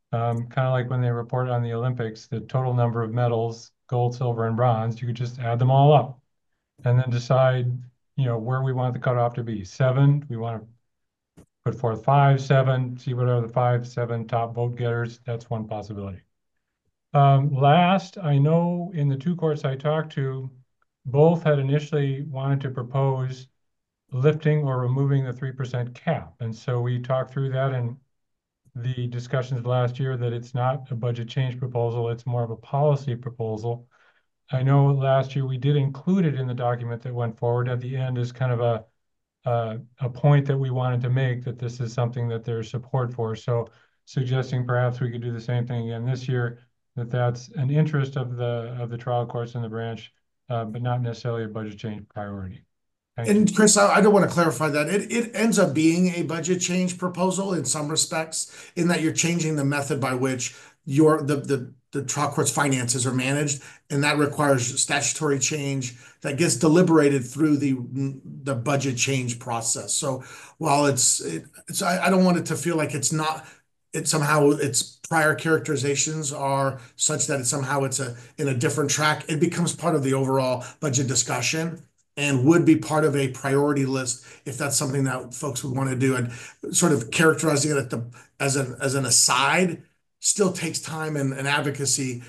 [SPEAKER 13] kind of like when they report on the Olympics, the total number of medals, gold, silver, and bronze, you could just add them all up and then decide, where we want the cutoff to be. 7, we want to put forth 5, 7, see what are the 5, 7 top vote getters. That's one possibility. Last, I know in the 2 courts I talked to, both had initially wanted to propose lifting or removing the 3% cap. And so we talked through that in the discussions last year, that it's not a budget change proposal, it's more of a policy proposal. I know last year we did include it in the document that went forward at the end as kind of a point that we wanted to make, that this is something that there's support for. So suggesting perhaps we could do the same thing again this year, that's an interest of the trial courts in the branch, but not necessarily a budget change priority.
[SPEAKER 4] And Chris, I do want to clarify that it ends up being a budget change proposal in some respects, in that you're changing the method by which the trial court's finances are managed, and that requires statutory change that gets deliberated through the budget change process. So while I don't want it to feel like it's somehow its prior characterizations are such that it's in a different track. It becomes part of the overall budget discussion and would be part of a priority list if that's something that folks would want to do. And sort of characterizing it as an aside still takes time and advocacy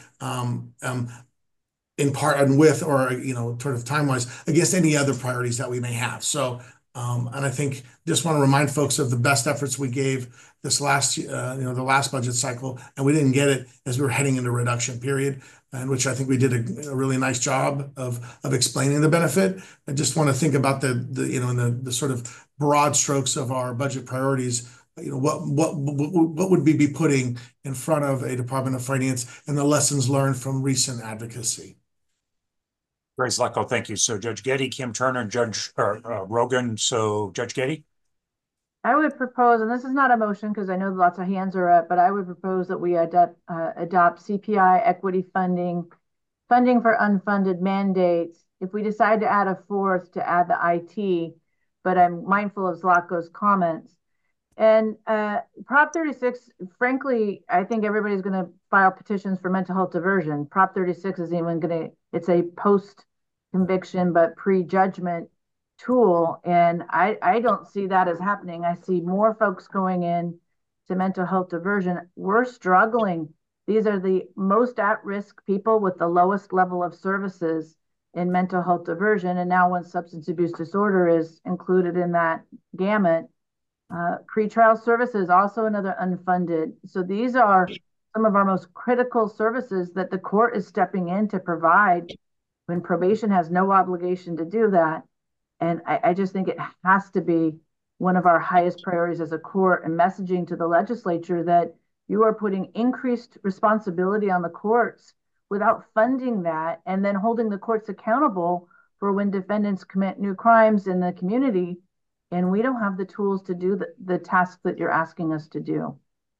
[SPEAKER 4] in part and with, or sort of time-wise, against any other priorities that we may have. So and I think just want to remind folks of the best efforts we gave this last the last budget cycle, and we didn't get it as we were heading into reduction period, and which I think we did a really nice job of explaining the benefit. I just want to think about the sort of broad strokes of our budget priorities. What would we be putting in front of a Department of Finance, and the lessons learned from recent advocacy?
[SPEAKER 2] Grace Zlatko, thank you. So Judge Getty, Kim Turner, Judge Rogan. So Judge Getty?
[SPEAKER 14] I would propose, and this is not a motion because I know lots of hands are up, but I would propose that we adopt CPI equity funding for unfunded mandates. If we decide to add a 4th, to add the IT, but I'm mindful of Zlatko's comments. And Prop 36, frankly, I think everybody's going to file petitions for mental health diversion. Prop 36 is it's a post-conviction but pre-judgment tool, and I don't see that as happening. I see more folks going in to mental health diversion. We're struggling. These are the most at-risk people with the lowest level of services in mental health diversion, and now when substance abuse disorder is included in that gamut, pretrial services, also another unfunded. So these are some of our most critical services that the court is stepping in to provide when probation has no obligation to do that. And I just think it has to be one of our highest priorities as a court, and messaging to the legislature that you are putting increased responsibility on the courts without funding that, and then holding the courts accountable for when defendants commit new crimes in the community. And we don't have the tools to do the task that you're asking us to do.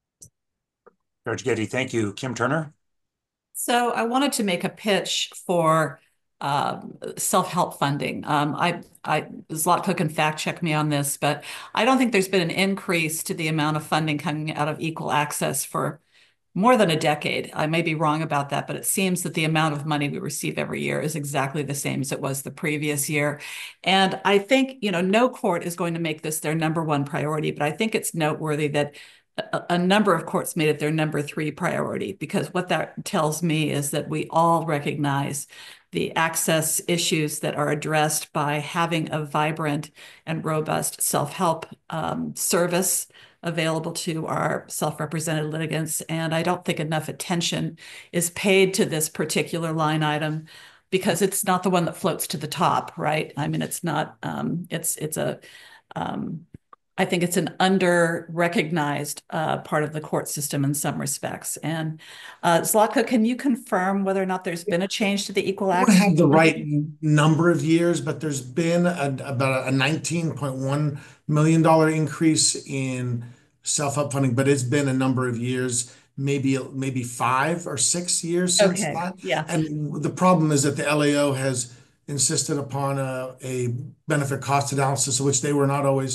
[SPEAKER 2] Judge Getty, thank you. Kim Turner?
[SPEAKER 3] So I wanted to make a pitch for self-help funding. Zlatko can fact check me on this, but I don't think there's been an increase to the amount of funding coming out of Equal Access for more than a decade. I may be wrong about that, but it seems that the amount of money we receive every year is exactly the same as it was the previous year. And I think, no court is going to make this their #1 priority, but I think it's noteworthy that a number of courts made it their #3 priority, because what that tells me is that we all recognize the access issues that are addressed by having a vibrant and robust self-help service available to our self-represented litigants. And I don't think enough attention is paid to this particular line item, because it's not the one that floats to the top, right? I mean, it's not, I think it's an under-recognized part of the court system in some respects. And Zlatko, can you confirm whether or not there's been a change to the Equal Access?
[SPEAKER 4] I don't have the right number of years, but there's been about a $19.1 million increase in self-help funding, but it's been a number of years, maybe 5 or 6 years since that.
[SPEAKER 3] Yeah.
[SPEAKER 4] And the problem is that the LAO has insisted upon a benefit cost analysis, which they were not always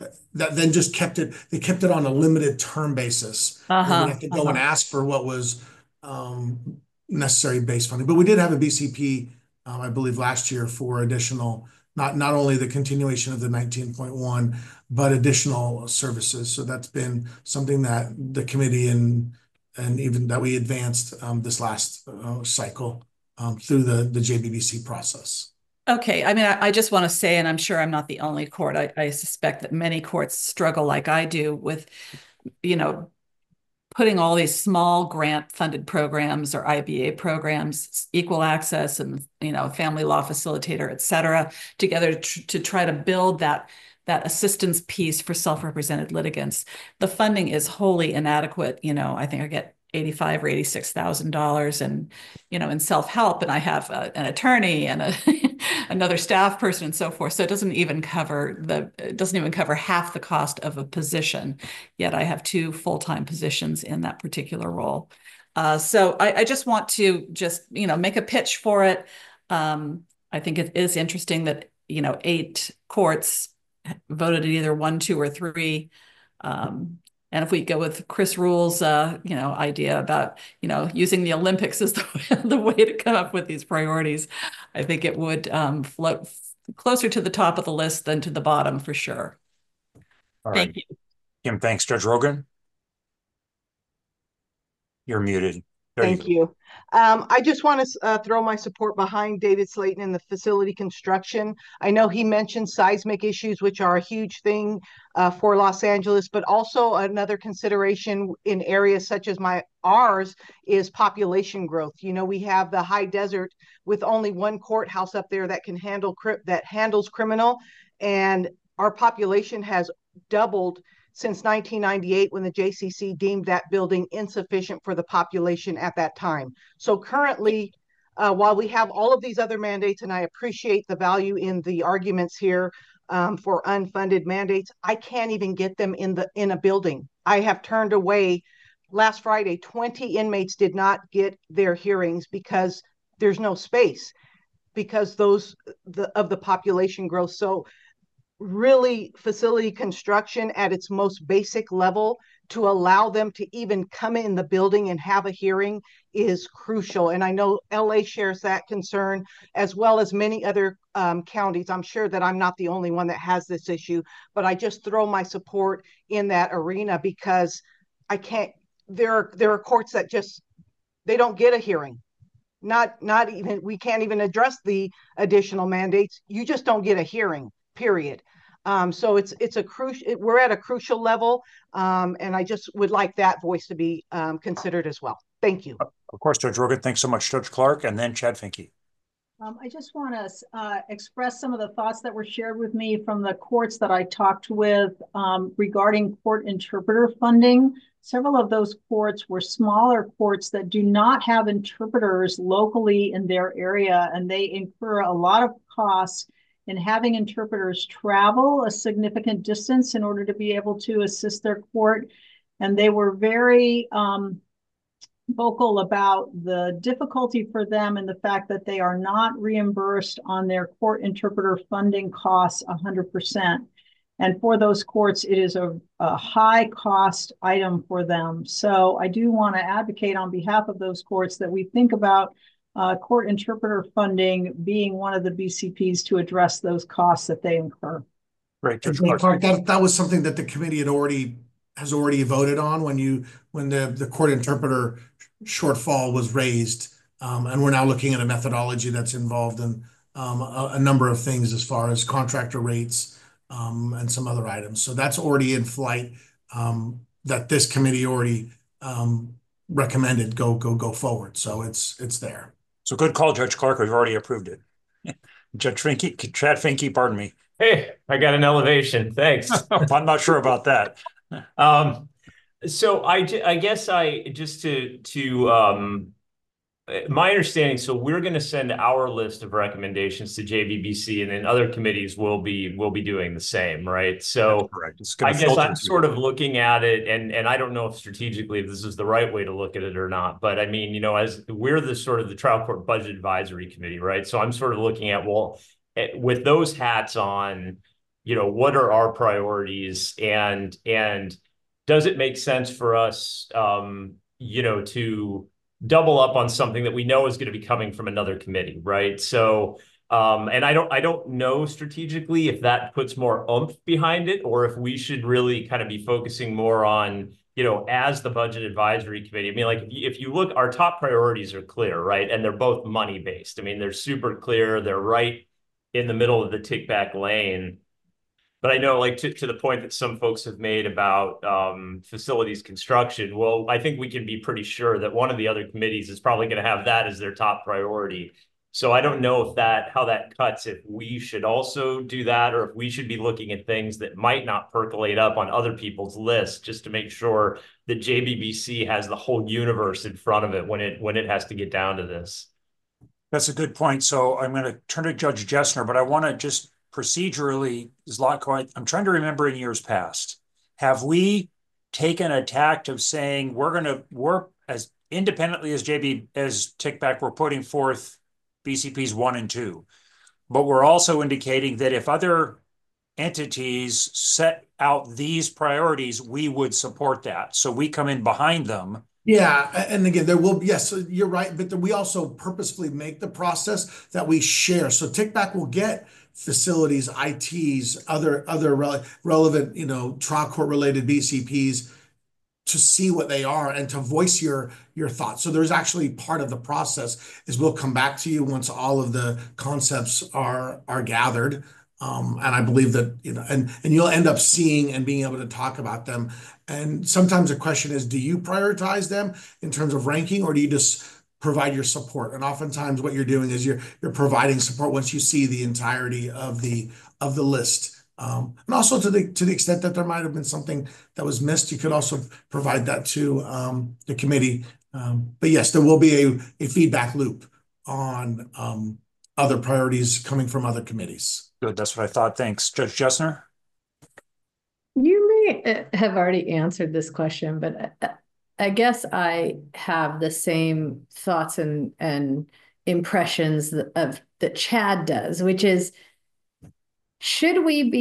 [SPEAKER 4] that then just they kept it on a limited term basis. We would have to go and ask for what was necessary base funding. But we did have a BCP, I believe, last year for additional, not only the continuation of the 19.1, but additional services. So that's been something that the committee and even that we advanced this last cycle through the JBBC process.
[SPEAKER 3] Okay, I mean, I just want to say, and I'm sure I'm not the only court, I suspect that many courts struggle like I do with, putting all these small grant-funded programs or IBA programs, equal access and, family law facilitator, et cetera, together to try to build that assistance piece for self-represented litigants. The funding is wholly inadequate. I think I get $85,000 or $86,000 and, in self-help, and I have an attorney and another staff person and so forth. So it doesn't even cover half the cost of a position. Yet I have 2 full-time positions in that particular role. So I just want to make a pitch for it. I think it is interesting that, 8 courts voted either 1, 2, or 3. And if we go with Chris Rule's, idea about, using the Olympics as the way to come up with these priorities, I think it would float closer to the top of the list than to the bottom for sure. Thank you.
[SPEAKER 2] Kim, thanks. Judge Rogan? You're muted.
[SPEAKER 16] Thank you. I just want to throw my support behind David Slayton in the facility construction. I know he mentioned seismic issues, which are a huge thing for Los Angeles, but also another consideration in areas such as ours is population growth. We have the high desert with only 1 courthouse up there that can handles criminal, and our population has doubled since 1998 when the JCC deemed that building insufficient for the population at that time. So currently, while we have all of these other mandates, and I appreciate the value in the arguments here for unfunded mandates, I can't even get them in a building. I have turned away, last Friday, 20 inmates did not get their hearings because there's no space because of the population growth. So really, facility construction at its most basic level to allow them to even come in the building and have a hearing is crucial. And I know LA shares that concern, as well as many other counties. I'm sure that I'm not the only one that has this issue, but I just throw my support in that arena because there are courts that they don't get a hearing. Not even, we can't even address the additional mandates. You just don't get a hearing, period. So we're at a crucial level, and I just would like that voice to be considered as well. Thank you.
[SPEAKER 2] Of course, Judge Rogan. Thanks so much, Judge Clark, and then Chad Finke.
[SPEAKER 9] I just want to express some of the thoughts that were shared with me from the courts that I talked with regarding court interpreter funding. Several of those courts were smaller courts that do not have interpreters locally in their area, and they incur a lot of costs in having interpreters travel a significant distance in order to be able to assist their court. And they were very vocal about the difficulty for them and the fact that they are not reimbursed on their court interpreter funding costs 100%. And for those courts, it is a high cost item for them. So I do want to advocate on behalf of those courts that we think about court interpreter funding being one of the BCPs to address those costs that they incur.
[SPEAKER 2] Great.
[SPEAKER 4] Judge Clark, that was something that the committee has already voted on when the court interpreter shortfall was raised, and we're now looking at a methodology that's involved in a number of things as far as contractor rates and some other items. So that's already in flight. That this committee already recommended go forward. So it's there.
[SPEAKER 2] So good call, Judge Clark. We've already approved it. Chad Finke, pardon me.
[SPEAKER 11] Hey, I got an elevation. Thanks.
[SPEAKER 2] I'm not sure about that.
[SPEAKER 11] So I guess my understanding, so we're going to send our list of recommendations to JBBC, and then other committees will be doing the same, right? So I guess I'm sort of looking at it, and I don't know if strategically if this is the right way to look at it or not, but I mean, as we're the trial court budget advisory committee, right? So I'm sort of looking at, well, with those hats on, what are our priorities, and does it make sense for us, to double up on something that we know is going to be coming from another committee, right? So, and I don't know strategically if that puts more oomph behind it, or if we should really kind of be focusing more on, as the budget advisory committee. I mean, like, if you look, our top priorities are clear, right? And they're both money based. I mean, they're super clear. They're right in the middle of the tick back lane. But I know, like, to the point that some folks have made about facilities construction, well, I think we can be pretty sure that one of the other committees is probably going to have that as their top priority. So I don't know how that cuts, if we should also do that, or if we should be looking at things that might not percolate up on other people's lists, just to make sure that JBBC has the whole universe in front of it when it has to get down to this.
[SPEAKER 2] That's a good point. So I'm going to turn to Judge Jessner, but I want to just procedurally, Zlatko, I'm trying to remember in years past, have we taken a tact of saying we're as independently as TICBAC, we're putting forth BCPs 1 and 2, but we're also indicating that if other entities set out these priorities, we would support that. So we come in behind them.
[SPEAKER 4] Yeah, and again, there will be, yes, you're right, but we also purposefully make the process that we share. So TICBAC will get facilities, ITs, other relevant, trial court related BCPs to see what they are and to voice your thoughts. So there's actually part of the process is we'll come back to you once all of the concepts are gathered. And I believe that, and you'll end up seeing and being able to talk about them. And sometimes the question is, do you prioritize them in terms of ranking, or do you just provide your support? And oftentimes what you're doing is you're providing support once you see the entirety of the list. And also to the extent that there might have been something that was missed, you could also provide that to the committee. But yes, there will be a feedback loop on other priorities coming from other committees.
[SPEAKER 2] Good, that's what I thought. Thanks. Judge Jessner?
[SPEAKER 17] You may have already answered this question, but I guess I have the same thoughts and impressions that Chad does, which is, should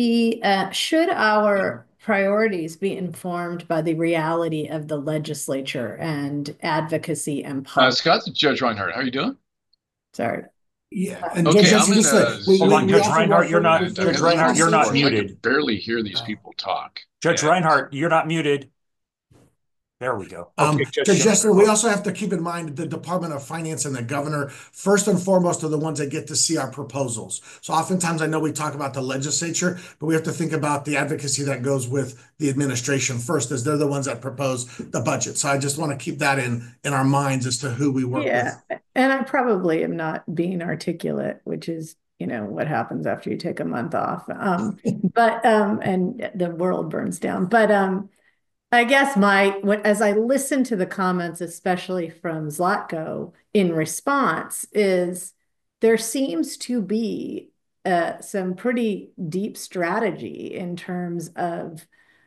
[SPEAKER 17] our priorities be informed by the reality of the legislature and advocacy and policy?
[SPEAKER 15] Scott, Judge Reinhardt, how are you doing?
[SPEAKER 17] Sorry.
[SPEAKER 4] Yeah. And
[SPEAKER 15] okay,
[SPEAKER 4] Judge,
[SPEAKER 2] hold on, Judge Reinhardt, you're not muted.
[SPEAKER 15] I can barely hear these people talk.
[SPEAKER 2] Judge Reinhardt, you're not muted. There we go.
[SPEAKER 4] Okay, Judge Jessner, we also have to keep in mind the Department of Finance and the governor, first and foremost, are the ones that get to see our proposals. So oftentimes I know we talk about the legislature, but we have to think about the advocacy that goes with the administration first, as they're the ones that propose the budget. So I just want to keep that in our minds as to who we work with.
[SPEAKER 17] And I probably am not being articulate, which is, what happens after you take a month off. And the world burns down. But I guess as I listen to the comments, especially from Zlatko in response, is there seems to be some pretty deep strategy in terms of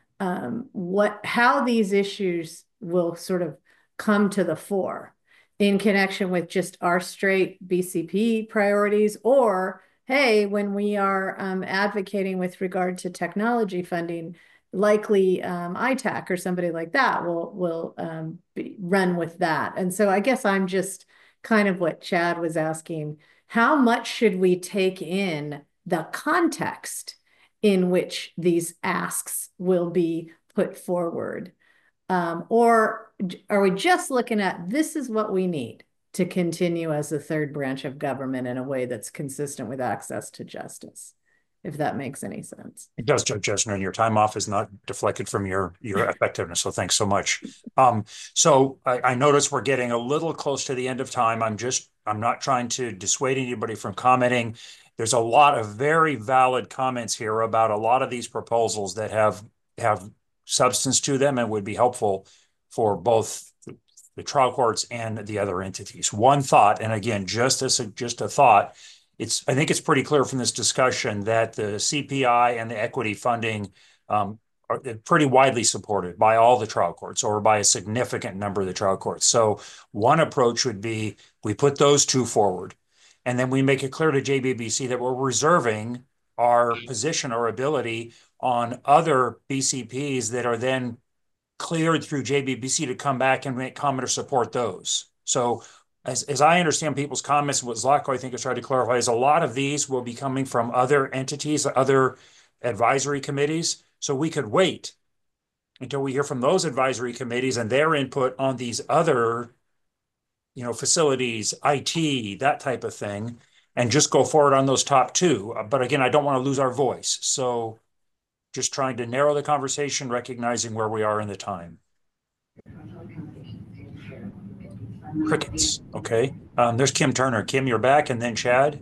[SPEAKER 17] how these issues will sort of come to the fore in connection with just our straight BCP priorities, or, hey, when we are advocating with regard to technology funding, likely ITAC or somebody like that will run with that. And so I guess I'm just kind of what Chad was asking, how much should we take in the context in which these asks will be put forward? Or are we just looking at, this is what we need to continue as the third branch of government in a way that's consistent with access to justice? If that makes any sense.
[SPEAKER 2] It does, Judge Jessner, and your time off is not deflected from your effectiveness. So thanks so much. So I notice we're getting a little close to the end of time. I'm not trying to dissuade anybody from commenting. There's a lot of very valid comments here about a lot of these proposals that have substance to them and would be helpful for both the trial courts and the other entities. One thought, and again, just a thought, I think it's pretty clear from this discussion that the CPI and the equity funding are pretty widely supported by all the trial courts, or by a significant number of the trial courts. So one approach would be, we put those two forward, and then we make it clear to JBBC that we're reserving our position or ability on other BCPs that are then cleared through JBBC to come back and make comment or support those. So as I understand people's comments, what Zlatko I think is trying to clarify is a lot of these will be coming from other entities, other advisory committees. So we could wait until we hear from those advisory committees and their input on these other, facilities, IT, that type of thing, and just go forward on those top two. But again, I don't want to lose our voice. So just trying to narrow the conversation, recognizing where we are in the time. Crickets. Okay. There's Kim Turner. Kim, you're back, and then Chad.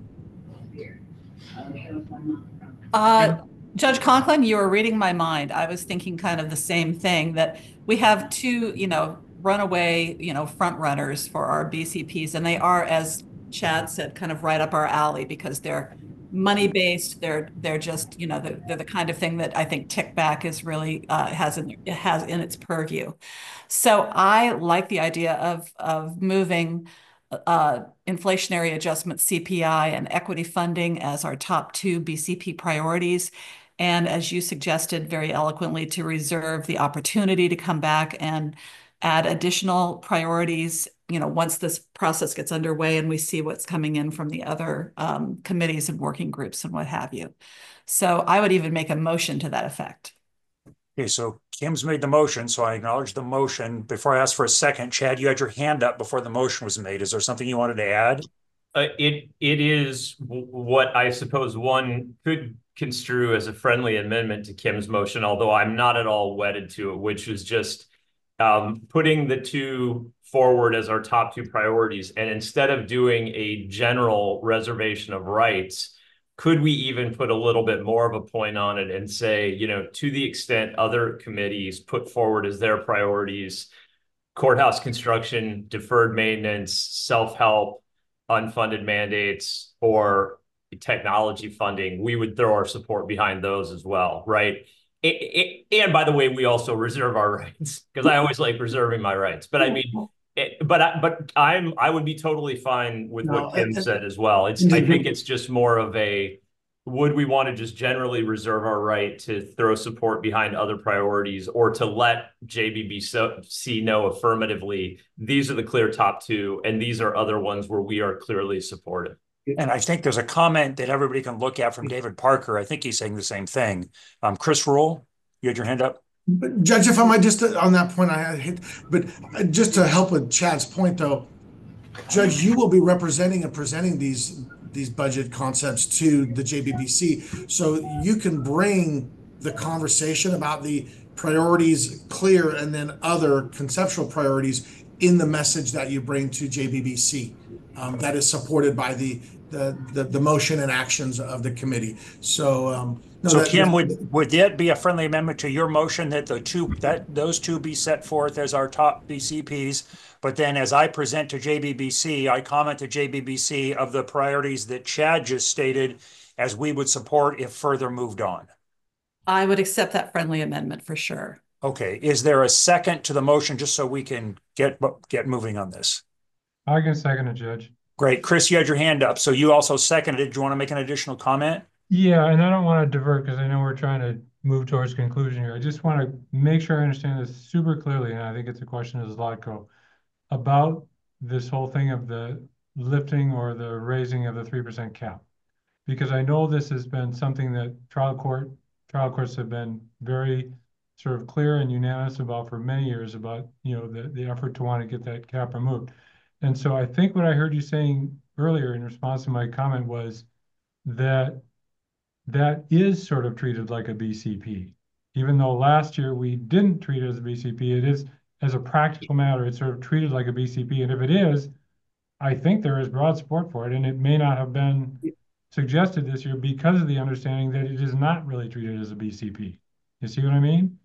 [SPEAKER 3] Judge Conklin, you were reading my mind. I was thinking kind of the same thing, that we have two, runaway, front runners for our BCPs, and they are, as Chad said, kind of right up our alley because they're money-based. They're just, they're the kind of thing that I think TICBAC is really has in its purview. So I like the idea of moving inflationary adjustment, CPI, and equity funding as our top two BCP priorities. And as you suggested very eloquently, to reserve the opportunity to come back and add additional priorities, once this process gets underway and we see what's coming in from the other committees and working groups and what have you. So I would even make a motion to that effect.
[SPEAKER 2] Okay, so Kim's made the motion, so I acknowledge the motion. Before I ask for a second, Chad, you had your hand up before the motion was made. Is there something you wanted to add?
[SPEAKER 11] It is what I suppose one could construe as a friendly amendment to Kim's motion, although I'm not at all wedded to it, which is just putting the two forward as our top two priorities. And instead of doing a general reservation of rights, could we even put a little bit more of a point on it and say, to the extent other committees put forward as their priorities, courthouse construction, deferred maintenance, self-help, unfunded mandates, or technology funding, we would throw our support behind those as well, right? And by the way, we also reserve our rights, because I always like reserving my rights. But I mean, I would be totally fine with what Kim said as well. I think it's just more of a, would we want to just generally reserve our right to throw support behind other priorities, or to let JBBC know affirmatively, these are the clear top two, and these are other ones where we are clearly supportive.
[SPEAKER 2] And I think there's a comment that everybody can look at from David Parker. I think he's saying the same thing. Chris Rule, you had your hand up.
[SPEAKER 4] But Judge, if I might just on that point, but just to help with Chad's point, though, Judge, you will be representing and presenting these budget concepts to the JBBC, so you can bring the conversation about the priorities clear and then other conceptual priorities in the message that you bring to JBBC. That is supported by the motion and actions of the committee. So,
[SPEAKER 2] Kim, would that be a friendly amendment to your motion that those two be set forth as our top BCPs, but then as I present to JBBC, I comment to JBBC of the priorities that Chad just stated as we would support if further moved on?
[SPEAKER 3] I would accept that friendly amendment for sure.
[SPEAKER 2] Okay, is there a second to the motion just so we can get moving on this?
[SPEAKER 13] I can second it, Judge.
[SPEAKER 2] Great. Chris, you had your hand up, so you also seconded it. Do you want to make an additional comment?
[SPEAKER 13] Yeah, and I don't want to divert because I know we're trying to move towards conclusion here. I just want to make sure I understand this super clearly, and I think it's a question of Zlatko, about this whole thing of the lifting or the raising of the 3% cap. Because I know this has been something that trial courts have been very sort of clear and unanimous about for many years, about the effort to want to get that cap removed. And so I think what I heard you saying earlier in response to my comment was that that is sort of treated like a BCP. Even though last year we didn't treat it as a BCP, it is, as a practical matter, it's sort of treated like a BCP. And if it is, I think there is broad support for it. And it may not have been suggested this year because of the understanding that it is not really treated as a BCP. You see what I mean?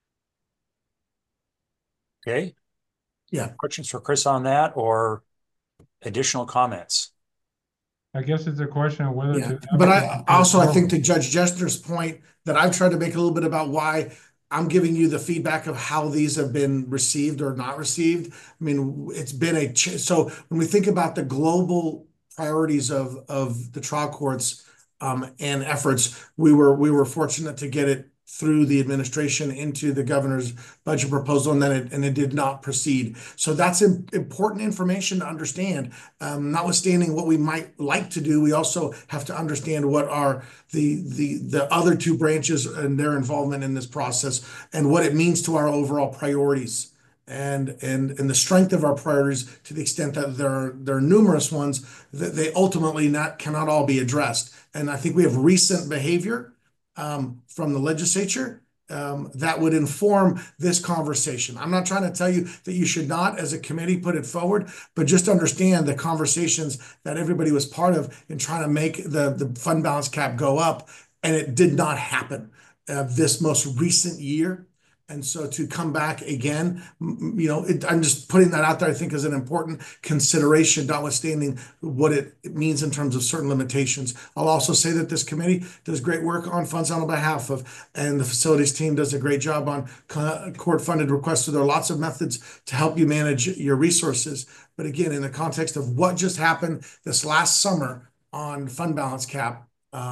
[SPEAKER 2] Okay.
[SPEAKER 4] Yeah.
[SPEAKER 2] Questions for Chris on that or additional comments?
[SPEAKER 13] I guess it's a question of whether to.
[SPEAKER 4] But I think to Judge Jester's point that I've tried to make a little bit about why I'm giving you the feedback of how these have been received or not received. I mean, it's been so when we think about the global priorities of the trial courts, and efforts, we were fortunate to get it through the administration into the governor's budget proposal, and then it did not proceed. So that's important information to understand. Notwithstanding what we might like to do, we also have to understand what are the other two branches and their involvement in this process, and what it means to our overall priorities. And the strength of our priorities, to the extent that there are numerous ones, that they ultimately cannot all be addressed. And I think we have recent behavior from the legislature that would inform this conversation. I'm not trying to tell you that you should not, as a committee, put it forward, but just understand the conversations that everybody was part of in trying to make the fund balance cap go up, and it did not happen this most recent year. And so to come back again, I'm just putting that out there, I think, as an important consideration, notwithstanding what it means in terms of certain limitations. I'll also say that this committee does great work on funds on behalf of, and the facilities team does a great job on court-funded requests. So there are lots of methods to help you manage your resources. But again, in the context of what just happened this last summer on fund balance cap,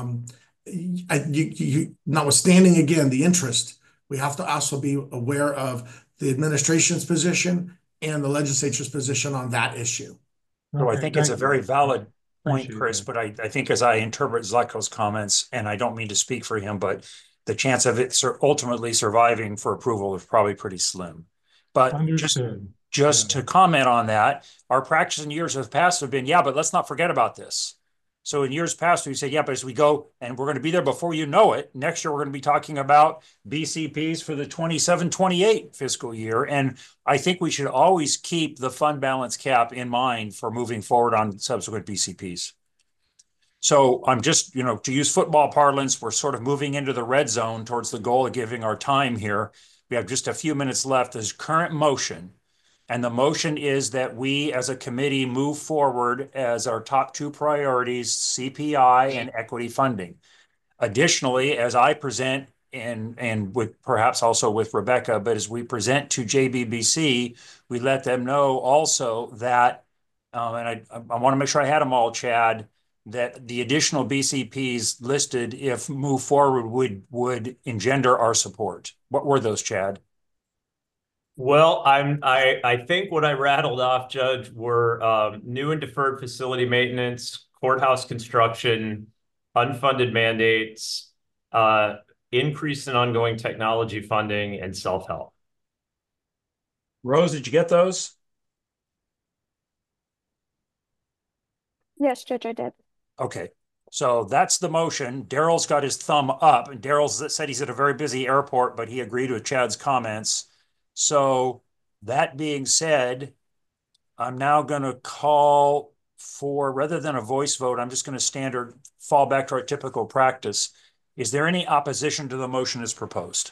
[SPEAKER 4] notwithstanding, again, the interest, we have to also be aware of the administration's position and the legislature's position on that issue.
[SPEAKER 2] So I think it's a very valid point, Chris, but I think as I interpret Zlatko's comments, and I don't mean to speak for him, but the chance of it ultimately surviving for approval is probably pretty slim. But just to comment on that, our practice in years past have been, yeah, but let's not forget about this. So in years past, we said, yeah, but as we go, and we're going to be there before you know it, next year we're going to be talking about BCPs for the 27-28 fiscal year. And I think we should always keep the fund balance cap in mind for moving forward on subsequent BCPs. So I'm just, to use football parlance, we're sort of moving into the red zone towards the goal of giving our time here. We have just a few minutes left. There's current motion. And the motion is that we as a committee move forward as our top two priorities, CPI and equity funding. Additionally, as I present and with perhaps also with Rebecca, but as we present to JBBC, we let them know also that, and I want to make sure I had them all, Chad, that the additional BCPs listed, if move forward, would engender our support. What were those, Chad?
[SPEAKER 11] Well, I think what I rattled off, Judge, were new and deferred facility maintenance, courthouse construction, unfunded mandates, increase in ongoing technology funding, and self-help.
[SPEAKER 2] Rose, did you get those?
[SPEAKER 1] Yes, Judge, I did.
[SPEAKER 2] Okay, so that's the motion. Daryl's got his thumb up, and Daryl said he's at a very busy airport, but he agreed with Chad's comments. So that being said, I'm now going to call for, rather than a voice vote, I'm just going to fall back to our typical practice. Is there any opposition to the motion as proposed?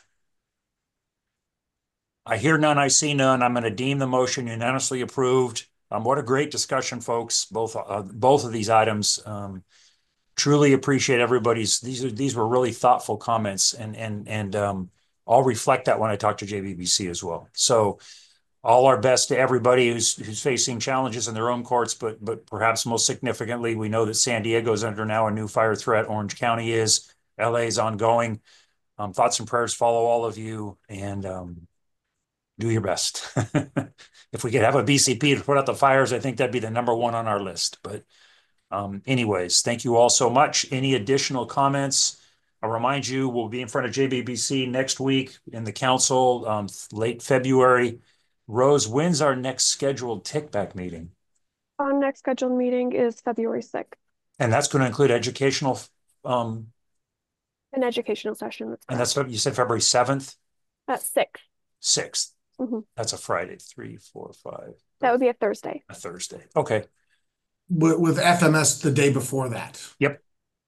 [SPEAKER 2] I hear none, I see none. I'm going to deem the motion unanimously approved. What a great discussion, folks. Both of these items. Truly appreciate everybody's. These were really thoughtful comments, and I'll reflect that when I talk to JBBC as well. So all our best to everybody who's facing challenges in their own courts, but perhaps most significantly, we know that San Diego is under now a new fire threat. Orange County is. LA is ongoing. Thoughts and prayers follow all of you, and do your best. If we could have a BCP to put out the fires, I think that'd be the #1 on our list. But anyways, thank you all so much. Any additional comments? I'll remind you, we'll be in front of JBBC next week in the council, late February. Rose, when's our next scheduled TICBAC meeting?
[SPEAKER 1] Our next scheduled meeting is February 6th.
[SPEAKER 2] And that's going to include educational...
[SPEAKER 1] An educational session.
[SPEAKER 2] And that's what you said, February 7th?
[SPEAKER 1] 6th.
[SPEAKER 2] 6th.
[SPEAKER 1] Mm-hmm.
[SPEAKER 2] That's a Friday. 3, 4, 5.
[SPEAKER 1] That would be a Thursday.
[SPEAKER 2] A Thursday. Okay.
[SPEAKER 4] With FMS the day before that.
[SPEAKER 2] Yep.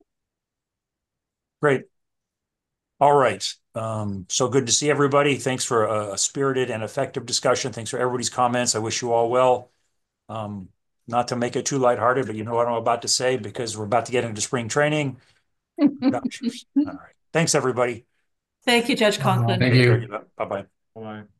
[SPEAKER 2] Great. All right. So good to see everybody. Thanks for a spirited and effective discussion. Thanks for everybody's comments. I wish you all well. Not to make it too lighthearted, but you know what I'm about to say, because we're about to get into spring training. All right. Thanks, everybody.
[SPEAKER 3] Thank you, Judge Conklin.
[SPEAKER 5] Thank you.
[SPEAKER 2] Bye-bye.
[SPEAKER 13] Bye.